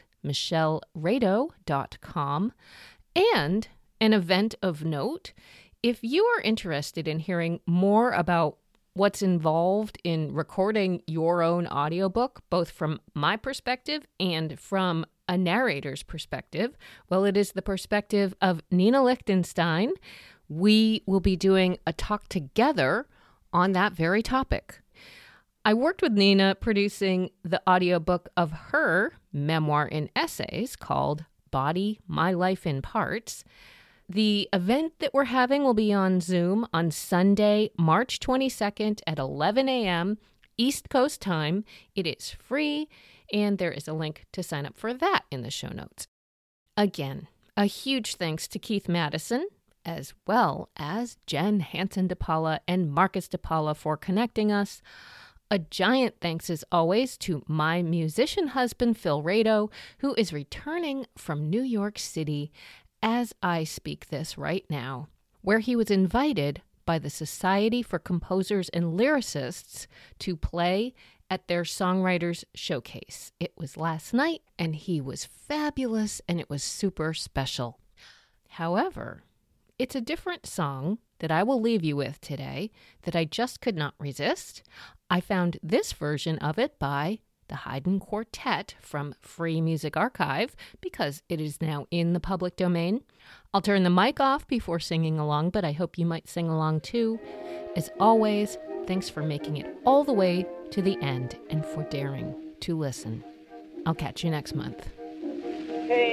S2: michellerado.com. And an event of note, if you are interested in hearing more about what's involved in recording your own audiobook, both from my perspective and from a narrator's perspective, well, it is the perspective of Nina Lichtenstein. We will be doing a talk together on that very topic. I worked with Nina producing the audiobook of her memoir in essays called Body, My Life in Parts. The event that we're having will be on Zoom on Sunday, March 22nd at 11 a.m. East Coast time. It is free, and there is a link to sign up for that in the show notes. Again, a huge thanks to Keith Madison, as well as Jen Hansen DePaula and Marcus DePaula for connecting us. A giant thanks, as always, to my musician husband, Phil Rado, who is returning from New York City as I speak this right now, where he was invited by the Society for Composers and Lyricists to play at their Songwriters Showcase. It was last night, and he was fabulous, and it was super special. However, it's a different song that I will leave you with today that I just could not resist. I found this version of it by the Haydn Quartet from Free Music Archive because it is now in the public domain. I'll turn the mic off before singing along, but I hope you might sing along too. As always, thanks for making it all the way to the end and for daring to listen. I'll catch you next month.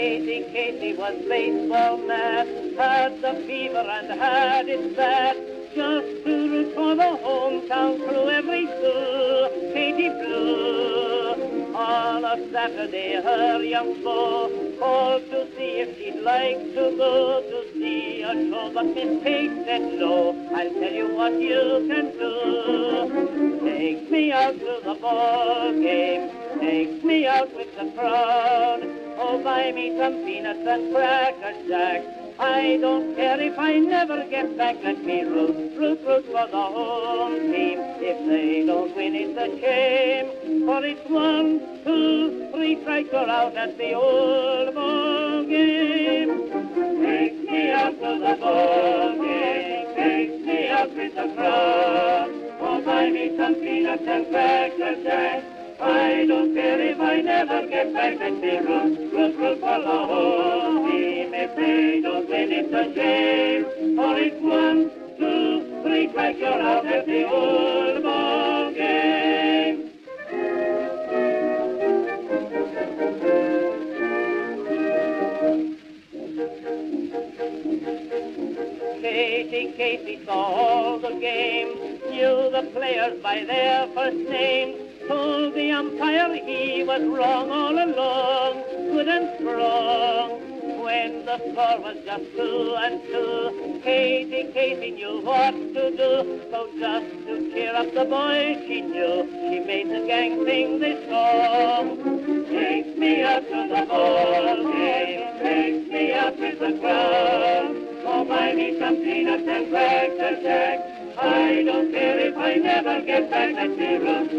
S4: Casey was baseball mad, had the fever and had it bad. just to root for the hometown crew every school, Katie Blue. On a Saturday, her young beau called to see if she'd like to go to see a show, but Miss Kate said no. I'll tell you what you can do. Take me out to the ball game, take me out with the crowd. Oh, buy me some peanuts and Cracker Jack. I don't care if I never get back. Let me root for the home team. If they don't win, it's a shame. For it's 1, 2, 3 strikes are out at the old ball game. Take me out to the ball game. Take me out with the crowd. Oh, buy me some peanuts and Cracker Jack. I don't care if I never get back. Let me root for the whole team. If they don't win, it's a shame. For it's 1, 2, 3 strikes, you're out at the old ball game. Casey saw all the game, knew the players by their first name, told the umpire he was wrong all along, good and strong. When the score was just 2-2, Casey knew what to do. So just to cheer up the boys she knew, she made the gang sing this song. Take me out to the ball game, take me out with the crowd. Oh, buy me some peanuts and Cracker Jack. I don't care if I never get back. Let me root